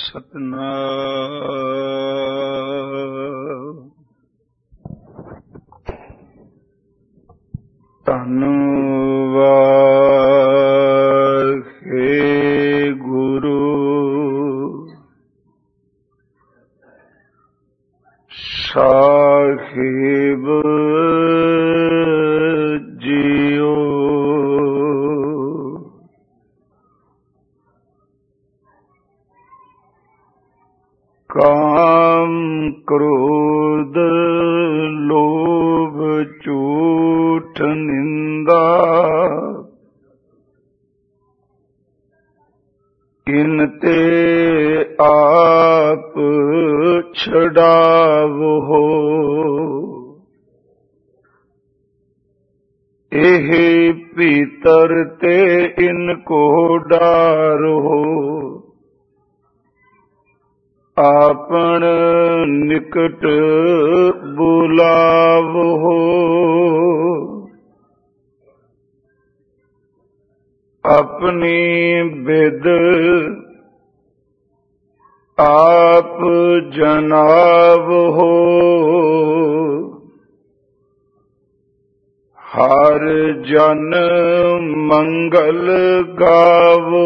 ਸਤਨਾਮ। ਧੰਨ ਵਾਹਿਗੁਰੂ ਸਾਹਿਬ ਜੀਓ। ਕਾਮ ਕ੍ਰੋਧ ਲੋਭ ਝੂਠ ਨਿੰਦਾ ਇਨ ਤੇ ਆਪ ਛਡਾਵੋ। ਇਹ ਭੀਤਰ ਤੇ ਇਨ ਕੋ ਡਾਰੋ। ਆਪਨ ਨਿਕਟ ਬੁਲਾਵੋ। ਆਪਣੀ ਬਿਦ ਆਪ ਜਨਾਵੋ। ਹਰ ਜਨ ਮੰਗਲ ਗਾਵੋ।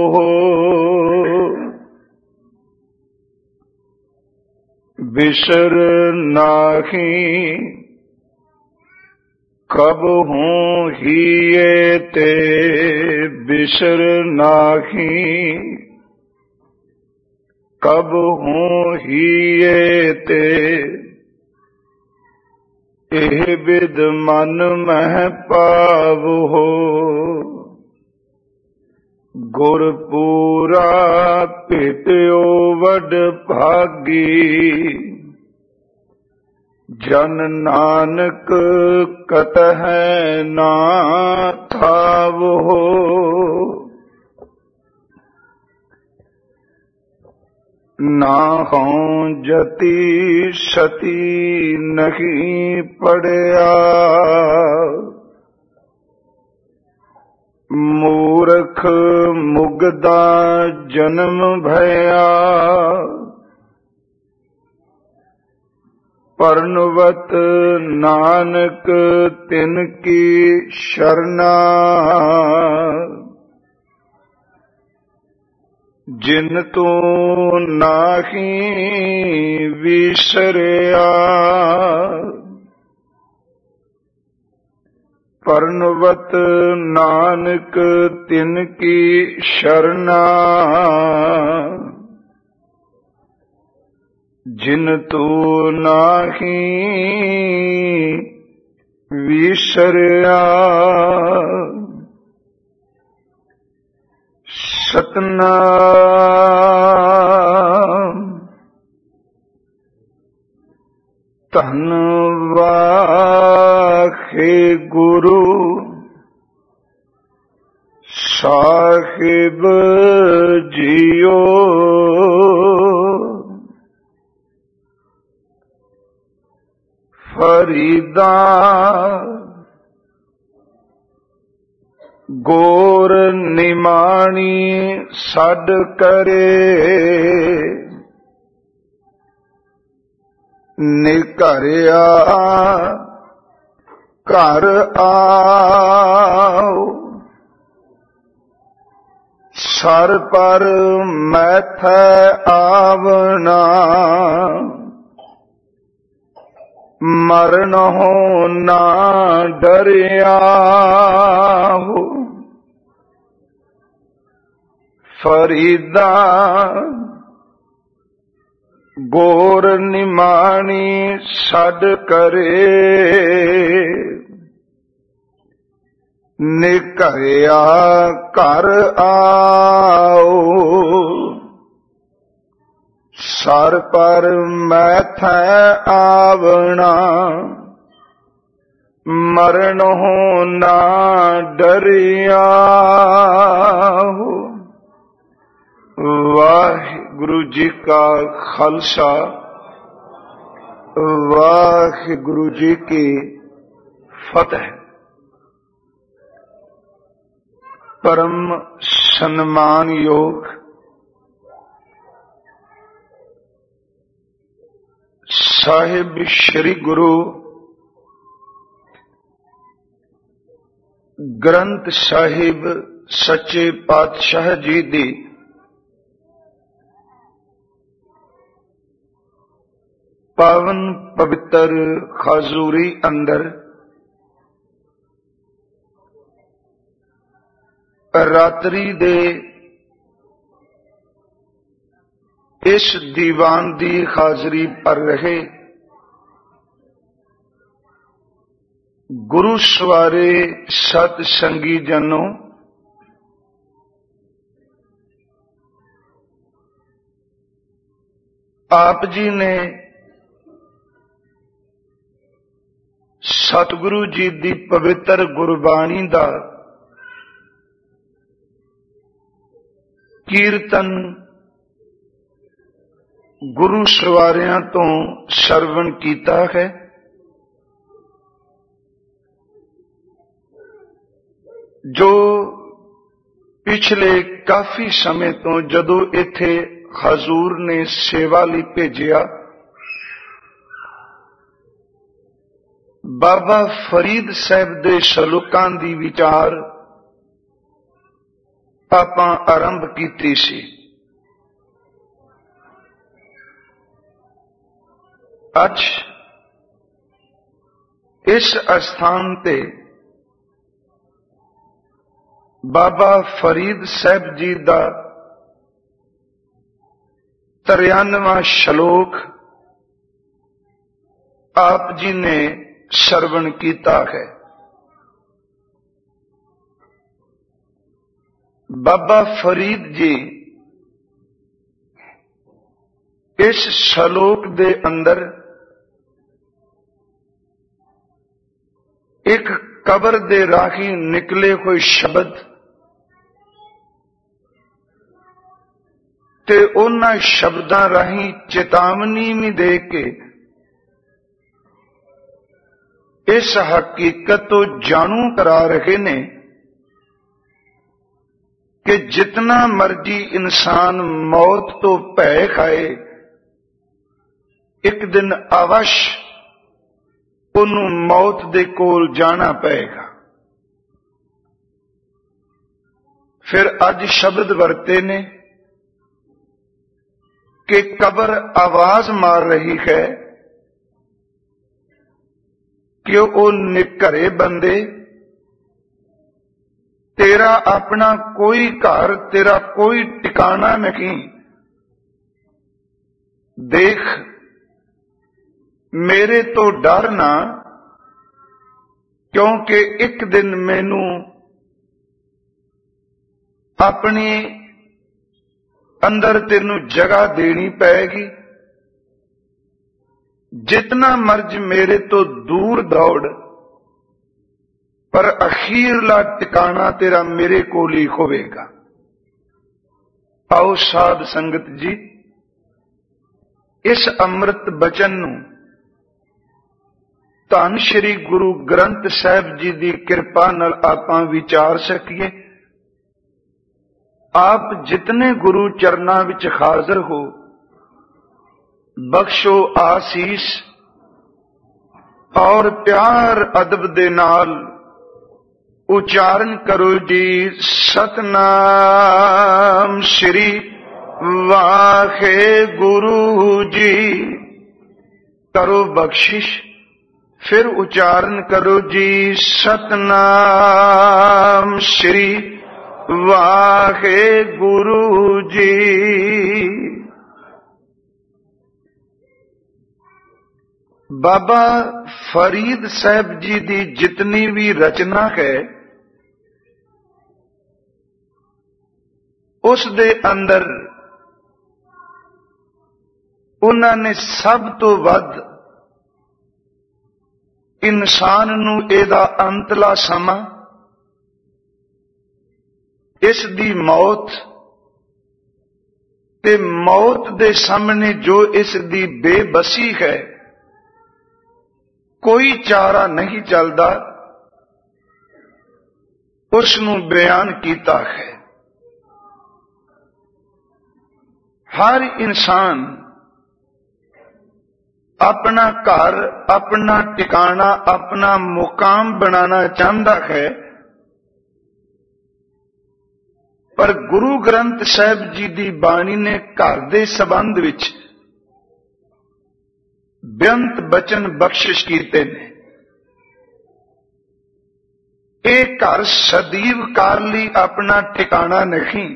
ਬਿਸਰ ਨਾਹੀ ਕਬਹੂ ਹੀਏ ਤੇ ਬਿਸਰ ਨਾਹੀ ਕਬਹੂ ਹੀਏ ਤੇ। ਇਹ ਬਿਦ ਮਨ ਮਹਿ ਪਾਵੋ। ਗੁਰ ਪੂਰਾ ਭੇਟਿਓ ਵਡ ਭਾਗੀ। ਜਨ ਨਾਨਕ ਕਤਹਿ ਨਾ ਥਾਵੋ। ਨਾ ਹਉ ਜਤੀ ਸਤੀ ਨਹੀਂ ਪੜਿਆ। ਮੂਰਖ ਮੁਗਦਾ ਜਨਮ ਭਇਆ। ਪਰਨਵਤ ਨਾਨਕ ਤਿਨ ਕੀ ਸ਼ਰਨਾ। ਜਿਨ ਤੂੰ ਨਾਹੀ ਵਿਸਰਿਆ। ਪਰਨਵਤ ਨਾਨਕ ਤਿਨ ਕੀ ਸ਼ਰਨਾ। ਜਿਨ ਤੂੰ ਨਾਹੀ ਵਿਸਰਿਆ। ਸਤਨਾਮ। ਧੰਨ ਵਾਹਿਗੁਰੂ ਸਾਹਿਬ ਜੀਓ। ਫਰੀਦਾ ਗੋਰ ਨਿਮਾਣੀ ਛੱਡ ਕਰੇ। ਨਿਘਰਿਆ ਘਰ ਆਓ। ਸਰ ਪਰ ਮੈਥੈ ਆਵਣਾ। ਮਰਨ ਹੋ ਨਾ ਡਰਿਆ। ਫਰੀਦਾ ਗੋਰ ਨਿਮਾਣੀ ਛੱਡ ਕਰੇ। ਨਿਘਰਿਆ ਘਰ ਆਓ। ਸਰ ਪਰ ਮੈਥੈ ਆਵਣਾ। ਮਰਨ ਹੋ ਨਾ ਡਰਿਆ। ਵਾਹਿਗੁਰੂ ਜੀ ਕਾ ਖਾਲਸਾ ਵਾਹਿਗੁਰੂ ਜੀ ਕੀ ਫਤਿਹ। परम सम्मानयोग ਸਾਹਿਬ ਸ੍ਰੀ ਗੁਰੂ ਗ੍ਰੰਥ ਸਾਹਿਬ ਸੱਚੇ ਪਾਤਸ਼ਾਹ ਜੀ ਦੀ ਪਾਵਨ ਪਵਿੱਤਰ ਹਜ਼ੂਰੀ ਅੰਦਰ ਰਾਤਰੀ ਦੇ ਇਸ ਦੀਵਾਨ ਦੀ ਹਾਜ਼ਰੀ ਭਰ ਰਹੇ ਗੁਰੂ ਸਵਾਰੇ ਸਤ ਸੰਗੀ ਜਨੋ, ਆਪ ਜੀ ਨੇ ਸਤਿਗੁਰੂ ਜੀ ਦੀ ਪਵਿੱਤਰ ਗੁਰਬਾਣੀ ਦਾ ਕੀਰਤਨ ਗੁਰੂ ਸਵਾਰਿਆਂ ਤੋਂ ਸਰਵਣ ਕੀਤਾ ਹੈ। ਜੋ ਪਿਛਲੇ ਕਾਫੀ ਸਮੇਂ ਤੋਂ ਜਦੋਂ ਇੱਥੇ ਹਜ਼ੂਰ ਨੇ ਸੇਵਾ ਲਈ ਭੇਜਿਆ, ਬਾਬਾ ਫਰੀਦ ਸਾਹਿਬ ਦੇ ਸ਼ਲੋਕਾਂ ਦੀ ਵਿਚਾਰ ਆਪਾਂ ਆਰੰਭ ਕੀਤੀ ਸੀ। ਅੱਜ ਇਸ ਅਸਥਾਨ ਤੇ ਬਾਬਾ ਫਰੀਦ ਸਾਹਿਬ ਜੀ ਦਾ 93ਵਾਂ ਸ਼ਲੋਕ ਆਪ ਜੀ ਨੇ ਸਰਵਣ ਕੀਤਾ ਹੈ। ਬਾਬਾ ਫਰੀਦ ਜੀ ਇਸ ਸ਼ਲੋਕ ਦੇ ਅੰਦਰ ਇੱਕ ਕਬਰ ਦੇ ਰਾਹੀਂ ਨਿਕਲੇ ਹੋਏ ਸ਼ਬਦ ਤੇ ਉਹਨਾਂ ਸ਼ਬਦਾਂ ਰਾਹੀਂ ਚੇਤਾਵਨੀ ਵੀ ਦੇ ਕੇ ਇਸ ਹਕੀਕਤ ਤੋਂ ਜਾਣੂ ਕਰਾ ਰਹੇ ਨੇ ਕਿ ਜਿਤਨਾ ਮਰਜੀ ਇਨਸਾਨ ਮੌਤ ਤੋਂ ਭੈ ਖਾਏ, ਇੱਕ ਦਿਨ ਅਵਸ਼ ਉਹਨੂੰ ਮੌਤ ਦੇ ਕੋਲ ਜਾਣਾ ਪਏਗਾ। ਫਿਰ ਅੱਜ ਸ਼ਬਦ ਵਰਤੇ ਨੇ ਕਿ ਕਬਰ ਆਵਾਜ਼ ਮਾਰ ਰਹੀ ਹੈ ਕਿ ਉਹ ਘਰੇ ਬੰਦੇ, ਤੇਰਾ ਆਪਣਾ ਕੋਈ ਘਰ, ਤੇਰਾ ਕੋਈ ਟਿਕਾਣਾ ਨਹੀਂ। ਦੇਖ, ਮੇਰੇ ਤੋਂ ਡਰ ਨਾ, ਕਿਉਂਕਿ ਇੱਕ ਦਿਨ ਮੈਨੂੰ ਆਪਣੀ ਅੰਦਰ ਤੈਨੂੰ ਜਗ੍ਹਾ ਦੇਣੀ ਪਏਗੀ। ਜਿਤਨਾ ਮਰਜ਼ ਮੇਰੇ ਤੋਂ ਦੂਰ ਦੌੜ, ਪਰ ਅਖੀਰਲਾ ਟਿਕਾਣਾ ਤੇਰਾ ਮੇਰੇ ਕੋਲ ਹੀ ਹੋਵੇਗਾ। ਆਓ ਸਾਧ ਸੰਗਤ ਜੀ, ਇਸ ਅੰਮ੍ਰਿਤ ਬਚਨ ਨੂੰ ਧੰਨ ਸ਼੍ਰੀ ਗੁਰੂ ਗ੍ਰੰਥ ਸਾਹਿਬ ਜੀ ਦੀ ਕਿਰਪਾ ਨਾਲ ਆਪਾਂ ਵਿਚਾਰ ਸਕੀਏ। ਆਪ ਜਿਤਨੇ ਗੁਰੂ ਚਰਨਾਂ ਵਿੱਚ ਹਾਜ਼ਰ ਹੋ, ਬਖਸ਼ੋ ਆਸੀਸ ਔਰ ਪਿਆਰ ਅਦਬ ਦੇ ਨਾਲ ਉਚਾਰਨ ਕਰੋ ਜੀ, ਸਤਨਾਮ ਸ਼੍ਰੀ ਵਾਹਿਗੁਰੂ ਜੀ। ਕਰੋ ਬਖਸ਼ਿਸ਼, ਫਿਰ ਉਚਾਰਨ ਕਰੋ ਜੀ, ਸਤਨਾਮ ਸ਼੍ਰੀ ਵਾਹਿਗੁਰੂ ਜੀ। ਬਾਬਾ ਫਰੀਦ ਸਾਹਿਬ ਜੀ ਦੀ ਜਿਤਨੀ ਵੀ ਰਚਨਾ ਹੈ, ਉਸ ਦੇ ਅੰਦਰ ਉਹਨਾਂ ਨੇ ਸਭ ਤੋਂ ਵੱਧ ਇਨਸਾਨ ਨੂੰ ਇਹਦਾ ਅੰਤਲਾ ਸਮਾਂ, ਇਸ ਦੀ ਮੌਤ ਤੇ ਮੌਤ ਦੇ ਸਾਹਮਣੇ ਜੋ ਇਸ ਦੀ ਬੇਬਸੀ ਹੈ, ਕੋਈ ਚਾਰਾ ਨਹੀਂ ਚੱਲਦਾ, ਉਸ ਨੂੰ ਬਿਆਨ ਕੀਤਾ ਹੈ। ਹਰ ਇਨਸਾਨ अपना घर, अपना ठिकाना, अपना मुकाम बनाना चाहता है, पर गुरु ग्रंथ साहिब जी की बाणी ने घर के संबंध विच बेअंत बचन बख्शिश कीते ने। ਇਹ घर सदैव काल ਲਈ अपना ठिकाना नहीं,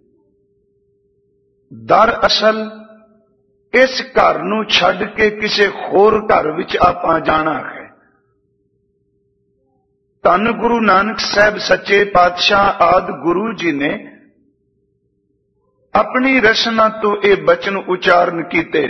दरअसल इस घर ਨੂੰ ਛੱਡ ਕੇ ਕਿਸੇ ਹੋਰ घर ਵਿੱਚ ਆਪਾਂ ਜਾਣਾ है। ਧੰਨ गुरु नानक साहब सच्चे पातशाह आदि गुरु जी ने अपनी रचना तो ये बचन उच्चारण कीते।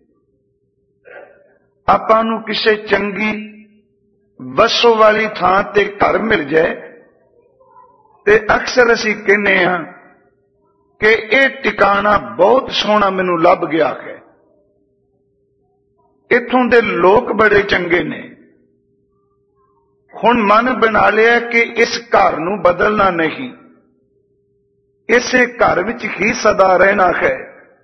ਆਪਾਂ ਨੂੰ ਕਿਸੇ ਚੰਗੀ वसो वाली थां ते घर मिल जाए ते अक्सर असी कहने हां कि यह टिकाणा बहुत सोहना मैनू लभ गया है, इत्थों दे लोग बड़े चंगे ने, हुण मन बना लिया कि इस घर नू बदलना नहीं, इसे घर विच ही सदा रहना है।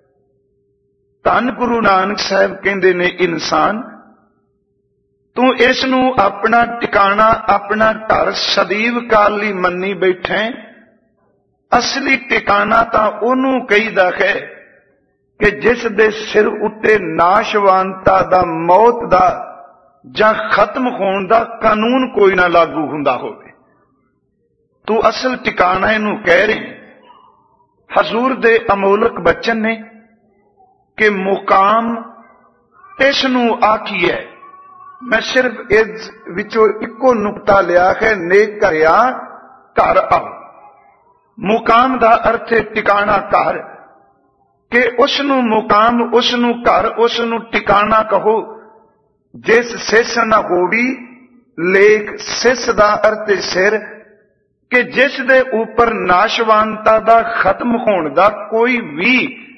धन गुरु नानक साहब कहंदे ने, इंसान तू इस नू अपना टिकाणा, अपना घर सदैव काल लई मन्नी बैठे। असली टिकाणा तां ओनू कहीदा है कि जिस दे सिर उत्ते नाशवानता दा, मौत दा जां खत्म होण दा कानून कोई ना लागू हुंदा होवे। तू असल टिकाणा इनू कह रहे। हजूर दे अमोलक बचन ने कि मुकाम इस नू आखिए। मैं सिर्फ इस विचों इको नुकता लिया है, नेक करिया घर आओ। मुकाम दा अर्थ है टिकाणा घर, कि उसनू मुकाम, उसनू घर, उसनू टिकाणा कहो जिस सिस न होवी लेख। सिस दा अर्थ सिर, कि जिस दे ऊपर नाशवानता दा, खत्म होने दा कोई भी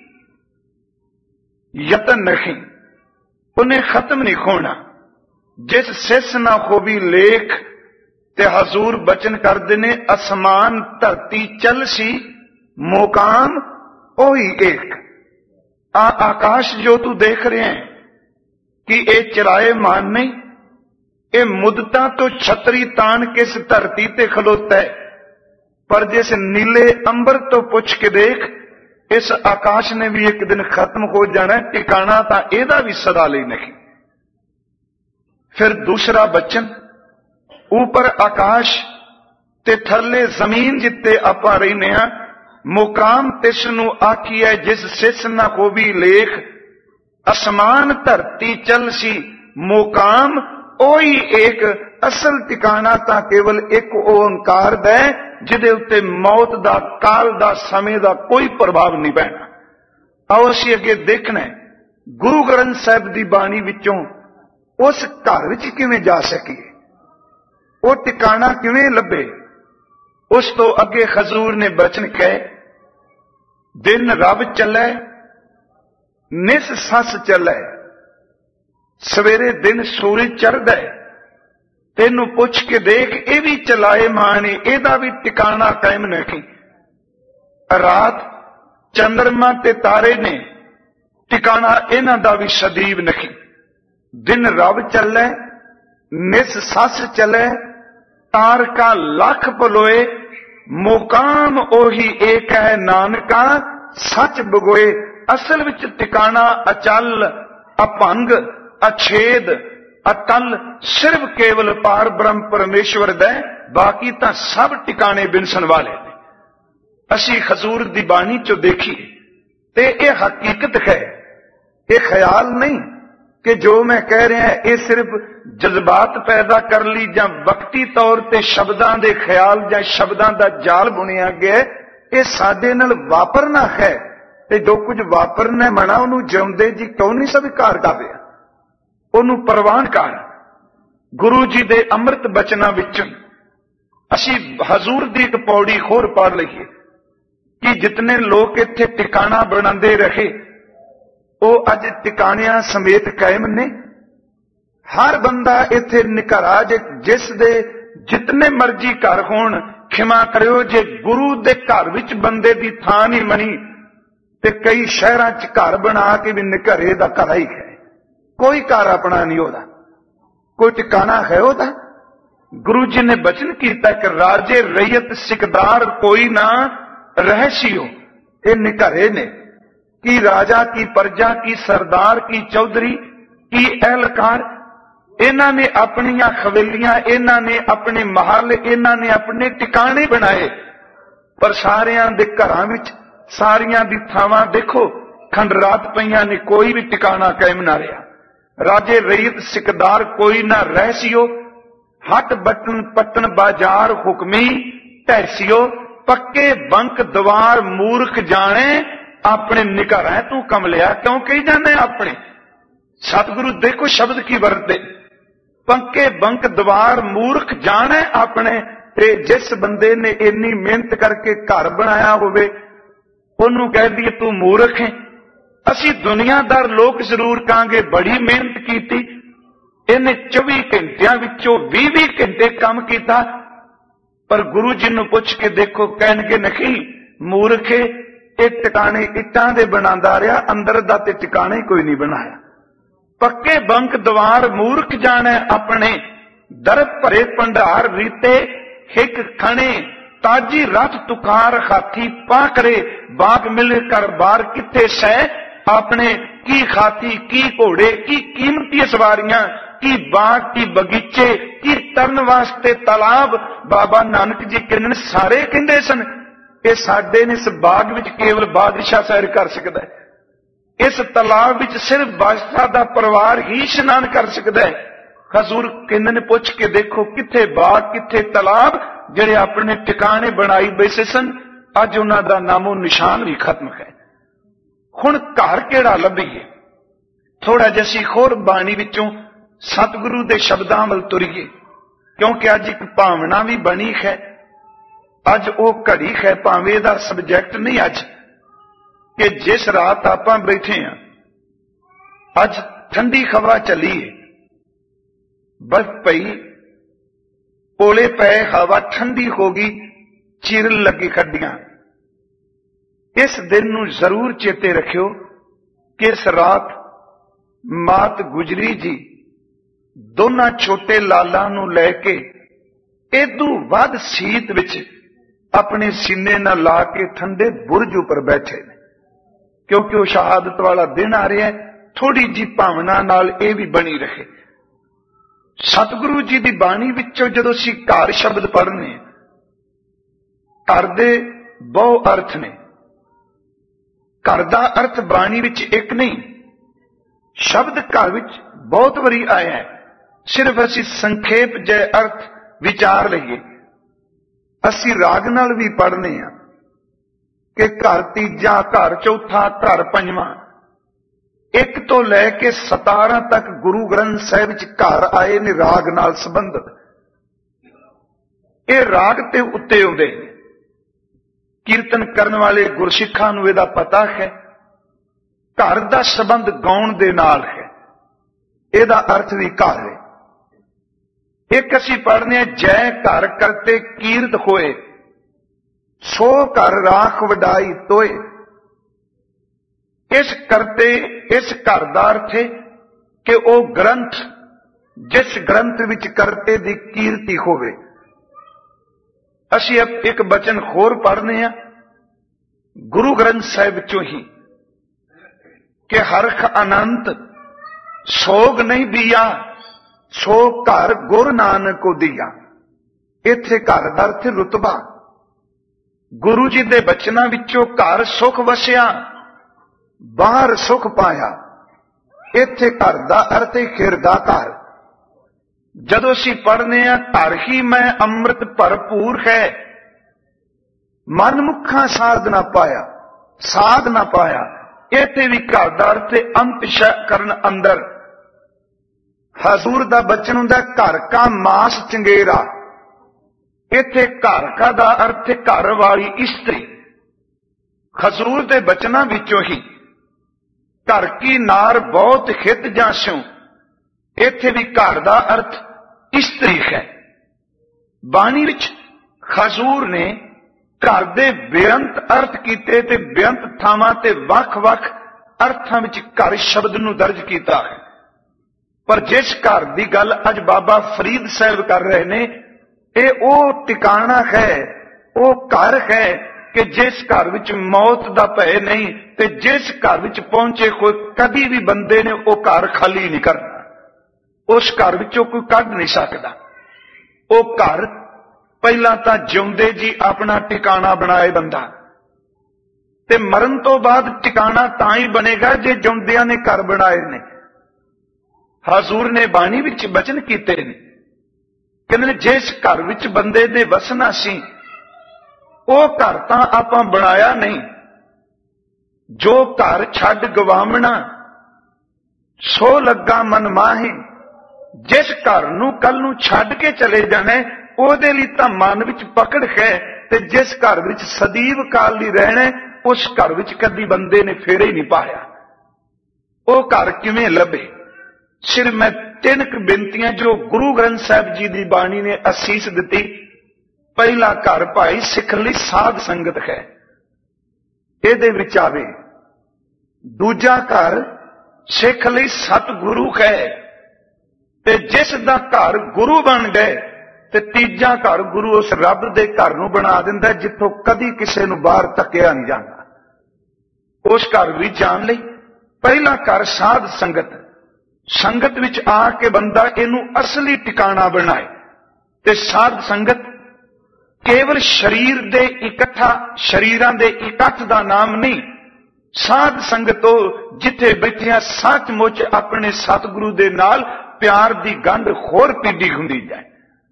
यतन नहीं, उन्हें खत्म नहीं होना। जिस सिस ना होवी लेख, ते हजूर बचन करते ने, आसमान धरती चल सी, मुकाम ओही एक। आकाश जो तू देख रहे हैं कि ये चराए मान नहीं, ये मुद्दतां तो छतरी तान के इस धरती ते खलोता है, पर जिस नीले अंबर तो पुछ के देख, इस आकाश ने भी एक दिन खत्म हो जाना, टिकाणा तां इहदा भी सदा लई नहीं। फिर दूसरा बचन, ऊपर आकाश ते थल्ले जमीन जिते आपां रहिने हां, मुकाम तिसनू आखी है जिस सिस ना होवी लेख। आसमान धरती चल सी, मुकाम ओही एक। असल टिकाणा तां केवल एक ओंकार दा है, जिहदे उत्ते मौत दा, काल दा, समय दा कोई प्रभाव नहीं पैना। आओ असीं अगे देखना है गुरु ग्रंथ साहिब दी बाणी विचों उस घर विच किवें जा सकीए, वो टिकाणा किवें लभे। उस तो अगे हजूर ने बचन कहे, दिन रब चलै, निस सस चलै, सवेरे दिन सूरज चढ़दा है, तेनू पुछ के देख, ये भी चलाए माने, एदा भी टिकाणा कायम नहीं। रात चंद्रमा ते तारे ने, टिकाणा इन्हां दा भी सदैव नहीं। दिन रब चलै, निस सस चलै, तारका लख पलोए, मुकाम ओही एक है नानका, सच बगोए। असल विच टिकाणा अचल, अपंग, अछेद, अटल सिर्फ केवल पार ब्रह्म परमेश्वर दा, बाकी तां सब टिकाणे बिनसन वाले ने। असी हजूर दी बाणी चो देखिए ते यह हकीकत है, यह ख्याल नहीं कि जो मैं कह रहा है ये सिर्फ जज्बात पैदा कर ली जां वक्ती तौर ते शब्दां दे ख्याल जां शब्दां दा जाल बुनिया गया। ये साडे नाल वापरना है, ते जो कुछ वापरना मना उन्होंने जिउंदे जी क्यों नहीं स्वीकार कर रहा, उन्होंने प्रवान कर। गुरु जी दे अमृत बचनां विचों असी हजूर दी एक पौड़ी होर पढ़ लईए कि जितने लोग इत्थे टिकाणा बनांदे रहे, वो अज टिकाणियां समेत कायम ने। हर बंदा इत्थे निकरा, जिस दे जितने मर्जी घर होण, खिमा करियो जे गुरु दे घर विच बंदे दी थां नहीं मनी, ते कई शहरां च घर बना के भी निकरे दा घर ही है। कोई घर अपना नहीं होता, कोई टिकाना है होता। गुरु जी ने बचन किया कि राजे रैयत सिकदार कोई ना रहसियो। ये निघरे ने की राजा की प्रजा की सरदार की चौधरी की एहलकार, इन्हां ने अपनियां हवेलियां, इन्हां ने अपने महल, इन्हां ने अपने टिकाणे बनाए, पर सारियां दे घरां विच सारियां दी थावां देखो खंडरात पईयां ने, कोई भी टिकाणा कायम ना रहा। राजे रैयत सिकदार कोई ना रहसियो, हट बटन पटन बाजार हुक्मी तहसियो, पक्के बंक द्वार मूर्ख जाने, अपने निघर तू कमलिया क्यों कही जाने अपने। सतगुरु देखो शब्द की वरते, पक्के बंक द्वार मूर्ख जाने अपने। ते जिस बंदे ने इन्नी मेहनत करके घर बनाया होवे उन्होंने कह दिए तू मूर्ख है। असी दुनियादार लोग जरूर कहांगे बड़ी मेहनत की, इन्हें 24 घंटिया विचों 20 घंटे काम किया, पर गुरु जी नूं पुछ के देखो कहणगे नहीं मूर्ख है, ये टिकाणे इट्टां दे बनांदा रहा, अंदर दा ते टिकाणे कोई नहीं बनाया। पक्के बंक द्वार मूर्ख जाने अपने, दर भरे भंडार रीते हिक खणे, ताजी रथ तुकार हाथी पाकरे, बाग मिल कर बार किथे सह अपने। की हाथी की घोड़े की कीमती सवारियां, की बाग की बगीचे की तरन वास्ते तालाब। बाबा नानक जी कहने सारे कहंदे सन कि साडे ने इस बाग विच केवल बादशाह सैर कर सकदा है, इस तालाब विच सिर्फ बादशाह दा परिवार ही इशनान कर सकदा है। हजूर कहंदे ने पुछ के देखो किथे बाग किथे तालाब जिहड़े अपने टिकाणे बनाई बैसे सन, अज उन्हां दा नामो निशान भी खत्म है। हुण घर किहड़ा लभीए, थोड़ा जिहा असीं होर बाणी विचों सतगुरु दे शब्दां वल तुरीए, क्योंकि अज एक भावना भी बनी है, अज वो घड़ी है, भावें इहदा सबजैक्ट नहीं अज कि जिस रात आपां बैठे हैं, अज ठंडी हवा चली है, बर्फ पई, ओले पे, हवा ठंडी होगी, चिर लगी खड्डियां। इस दिन नूं जरूर चेते रखियो कि इस रात मात गुजरी जी दोनों छोटे लालां नूं लैके इदू वध सीत विच अपने सीने नाल ला के ठंडे बुरज उपर बैठे ने, क्योंकि वह शहादत वाला दिन आ रहा है। थोड़ी जी भावना नाल यह भी बनी रहे। सतगुरु जी की बाणी विचों जदों असीं घर शब्द पढ़ने, घर दे बहु अर्थ ने। घर दा अर्थ बाणी विच एक नहीं, शब्द घर विच बहुत वारी आया है। सिर्फ असीं संखेप जै अर्थ विचार लईए। असीं राग नाल भी पढ़ने हैं कि घर तीजा, घर चौथा, घर पंजवां, एक तो लैके 17 तक गुरु ग्रंथ साहिब विच घर आए ने राग नाल संबंधित। ये राग ते उत्ते आउंदे ने। कीर्तन करने वाले गुरसिखां नूं इहदा पता है, घर दा संबंध गाउण दे नाल है, इहदा अर्थ भी घर है। एक असीं पढ़ने जै घर करते कीर्त होए, सो घर राख वडाई तोए। इस करते इस घर दा अर्थ है कि वह ग्रंथ जिस ग्रंथ विच करते दी कीर्ति होवे। असीं एक बचन होर पढ़ने हैं गुरु ग्रंथ साहिब चों ही कि हरख अनंत सोग नहीं दिया, सो घर गुर नानक को दिया। इत्थे घर दा अर्थ रुतबा। गुरु जी दे बचनां विचों घर सुख वसिया, बाहर सुख पाया। इत्थे घर दा अर्थ है खिर दा घर। जदों असीं पढ़ने आ घर ही मैं अमृत भरपूर है, मन मुखा साध ना पाया, साध ना पाया। इत्थे भी घर दा अर्थ है अंत करन अंदर। हजूर दा बचन हुंदा घर का मास चंगेरा। इत्थे घर का दा अर्थ है घर वाली स्त्री। हजूर दे बचनां विचों ही घर की नार बहुत हित जास्यों, इत्थे भी घर दा अर्थ स्त्री है। बाणी विच हजूर ने घर दे बेअंत अर्थ कीते ते बेअंत थावां ते वख-वख अर्थां विच घर शब्द नूं दर्ज कीता है। पर जिस घर की गल अज बाबा फरीद साहब कर रहे ने, ये वो टिकाणा है, वो घर है कि जिस घर विच मौत का भय नहीं, ते जिस घर विच पहुंचे कोई कभी भी बंदे ने वो घर खाली नहीं करना, उस घर विचों कोई कढ नहीं सकता। वो घर पहला तो जिउंदे जी अपना टिकाणा बनाए बंदा, ते मरण तो बाद टिकाणा तां ही बनेगा जे जिउंदियां ने घर बनाए ने। हजूर ने बाणी विच बचन कीते ने, कहंदे जिस घर विच बंदे दे वसना सी वो घर तां आपां बनाया नहीं। जो घर छड्ड गवावना सो लगा मन माहे, जिस घर नूं कल नूं छड्ड के चले जाना ओहदे लई तां मन विच पकड़ है, ते जिस घर विच सदीव काल लई रहना उस घर विच कदी बंदे ने फेरे ही नहीं पाया। वो घर किवें लभे? सिर्फ मैं 3 बेनतियां जो गुरु ग्रंथ साहिब जी की बाणी ने असीस दी। पहला घर भाई सिख लई साध संगत है, इहदे विच आवे। दूजा घर सिख लई सतगुरु है, ते जिस दा घर गुरु बन गए, ते तीजा घर गुरु उस रब दे घर नूं बना दिंदा जिथों कदी किसे नूं बाहर तकिया नहीं जांदा। उस घर भी जान लई पहला घर साध संगत, संगत विच आके बंदा इहनूं असली टिकाणा बनाए। ते साध संगत केवल शरीर दे इकट्ठा, शरीरां दे इकट्ठ दा नाम नहीं। साध संगत जिथे बैठिया सचमुच अपने सतगुरु दे नाल प्यार दी गंढ होर पीढ़ी हुंदी जाए।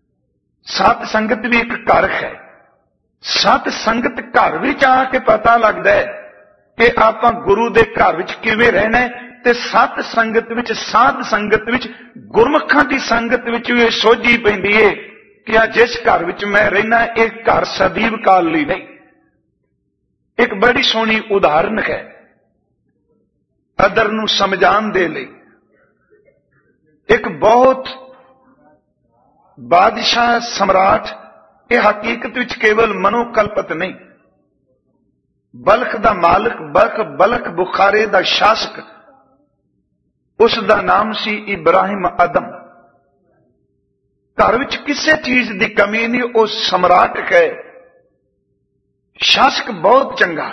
सत संगत भी एक घर है। सत संगत घर विच आके पता लगदा है कि आपां गुरु दे घर विच किवें रहना है, ते सत संगत विच, साध संगत विच, गुरमुखां दी संगत विच ये सोझी पैंदी है कि जिस घर विच मैं रहना एक घर सदीव काल लई नहीं। एक बड़ी सोहनी उदाहरण है अदर नूं समझाण दे लई। एक बहुत बादशाह सम्राट, यह हकीकत विच केवल मनोकल्पत नहीं, बल्ख दा मालिक, बल्ख बुखारे दा शासक, उसका नाम सी इब्राहिम आदम। घर विच किसी चीज की कमी नहीं, वो सम्राट है, शासक बहुत चंगा।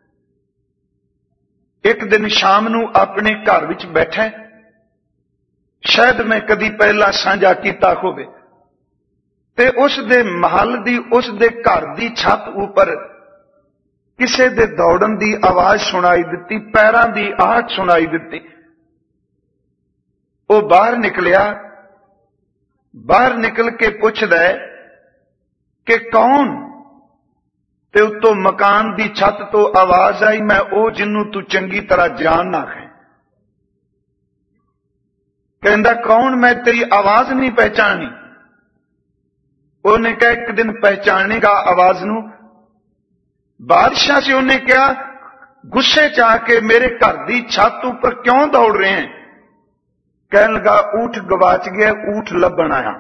एक दिन शाम नूं अपने घर विच बैठा, शायद मैं कदी पहला साझा कीता होवे, ते उस दे महल दी, उस दे घर दी छत उपर किसे दे दौड़न दी आवाज सुनाई दिती, पैरां दी आहट सुनाई दिती। वो बाहर निकलिया, बाहर निकल के पुछदा है कि कौन? ते उत्तों मकान दी छत तो आवाज आई, मैं ओ जिन्नू तू चंगी तरह जानना है। कहंदा कौन? मैं तेरी आवाज नहीं पहचानी। उन्हें कहा एक दिन पहचानेगा आवाज नू। बादशाह से उन्हें कहा गुस्से च आके मेरे घर दी छत ऊपर क्यों दौड़ रहे हैं? कहने लगा ऊठ गवाच गया, ऊठ लभण आया।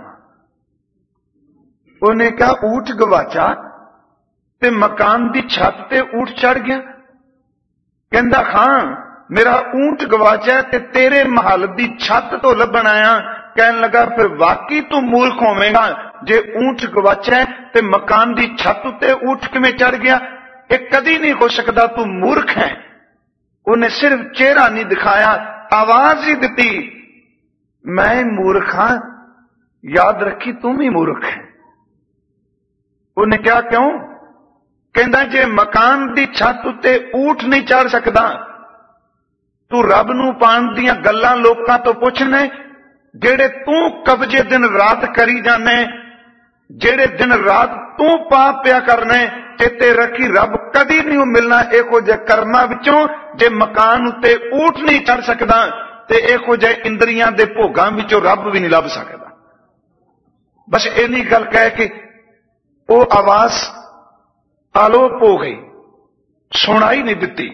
उन्हें कहा ऊठ गवाचा ते मकान दी छत ते ऊठ चढ़ गया? कहंदा हां मेरा ऊंट गवाचा ते तेरे महल दी छत तो लभण आया। कहने लगा फिर वाकई तू मूर्ख होवेगा जे ऊंट गवाचा है ते मकान दी छत ते ऊठ किवें चढ़ गया? एक कदी नहीं हो सकता, तू मूर्ख है। उन्हें सिर्फ चेहरा नहीं दिखाया, आवाज ही दी, मैं मूर्ख हां, याद रखी तू भी मूर्ख है। उन्हें क्या क्यों? कहंदा जे मकान दी छत उत्ते ऊठ नहीं चढ़ सकदा, तू रब नूं पाण दीयां गल्लां लोकां तो पुछने जेड़े तू कब्जे दिन रात करी जाने, जेड़े दिन रात तू पाप पिया करने, चेते रखी रब कदी नहीं मिलना इहो जे कर्मां विचों जे मकान उत्ते ऊठ नहीं चढ़ सकदा ते इहो जे इंद्रियां दे भोगां विचों रब भी नहीं लभ सकदा। बस इन्नी गल कह के वो आवाज आलोप हो गई, सुनाई नहीं दिती।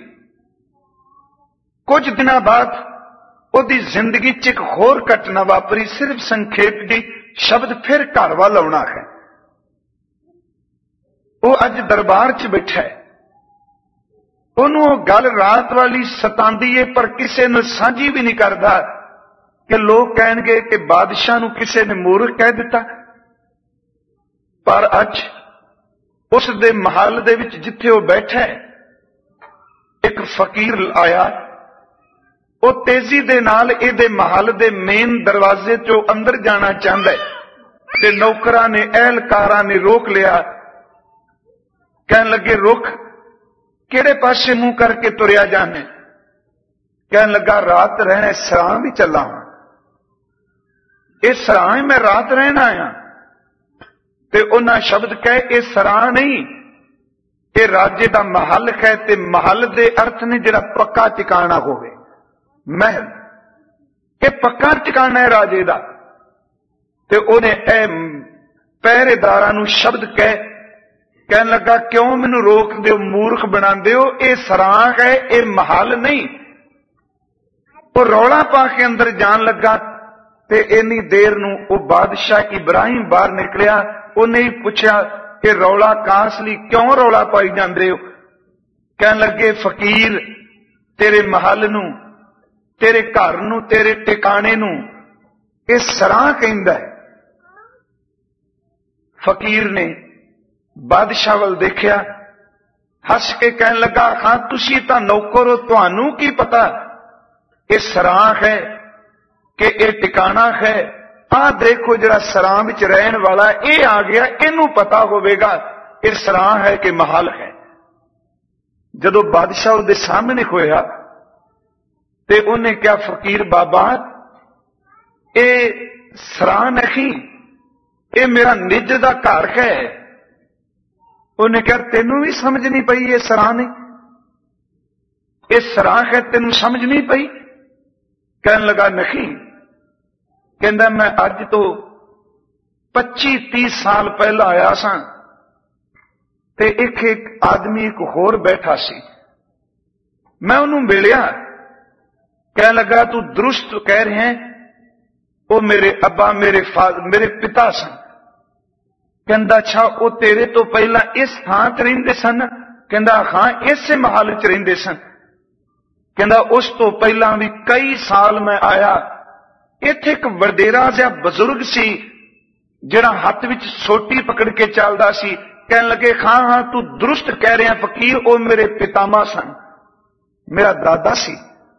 कुछ दिनों बाद ओदी जिंदगी च एक होर घटना वापरी, सिर्फ संखेप दी शब्द फिर घर वाल आउणा है। वो अज दरबार च बैठा है, उन्होंने गल रात वाली सतांदी है पर किसी ने साझी भी नहीं करता कि लोग कहणगे कि बादशाह नूं किसी ने मूर्ख कह दिता। पर अज उस दे महल दे विच जिथे वो बैठा है, एक फकीर आया। वो तेजी दे नाल इहदे महल दे मेन दरवाजे चों अंदर जाना चाहता है, ते नौकरां ने एहलकारां ने रोक लिया। कहन लगे, रुक, किहड़े पासे मुंह करके तुरिया जाने? कहन लगा, रात रहना सरां भी चला हां, इस सरां मैं रात रहना आया। ते उन्हां शब्द कहे, ये सरां नहीं, ये राजे दा महल है। ते महल दे अर्थ ने जिहड़ा पक्का ठिकाना होवे, महल, ये पक्का ठिकाना है राजे दा। ते उहने पहरेदारां नूं शब्द कहन लगा, क्यों मैनू रोक दे, मूर्ख बनांदे हो? ये सरां है, ये महल नहीं। वो रौला पा के अंदर जान लगा। ते इन्नी देर नूं वो बादशाह इब्राहिम बाहर निकलिया। उन्हें ही पूछा कि रौला कास लई, क्यों रौला पाई जांदे हो? कहन लगे, फकीर तेरे महल नूं, तेरे घर नूं, तेरे टिकाणे नूं ये सरां कहंदा है। फकीर ने बादशाह वल देखिया, हस के कहन लगा, हां तुसी तां नौकर हो, तुहानू की पता ये सरां है कि ये टिकाणा है? आ देखो, जरा सरां विच रहन वाला ये आ गया, इनू पता होवेगा ये सरां है कि महल है। जदों बादशाह उहदे सामने होया ते उन्हें क्या, फकीर बाबा ये सरां नहीं, ये मेरा निज दा घर है। उन्हें कहा, तेनू भी समझ नहीं पई ये सरां नहीं, ये सरां है, तेनू समझ नहीं पई? कहन लगा, नहीं। कहंदा, मैं अज तो 25-30 साल पहला आया सां, ते एक आदमी एक होर बैठा सी, मैं उन्होंने मिलिया। कह लगा, तू दुरुस्त कह रहे हैं, वो मेरे अब्बा मेरे पिता सन। कहंदा, अच्छा वो तेरे तो पहला इस थां ते रहिंदे सन? कहंदा, हां इस महल च रहिंदे सन। कहंदा, उस तो पहला भी कई साल मैं आया, इत्थे एक वडेरा जिहा बजुर्ग सी जिहड़ा हत्थ विच सोटी पकड़ के चलदा सी। कहन लगे, हां हां तू दुरुस्त कह रहे हैं फकीर, वो मेरे पितामा सन, मेरा दादा सी।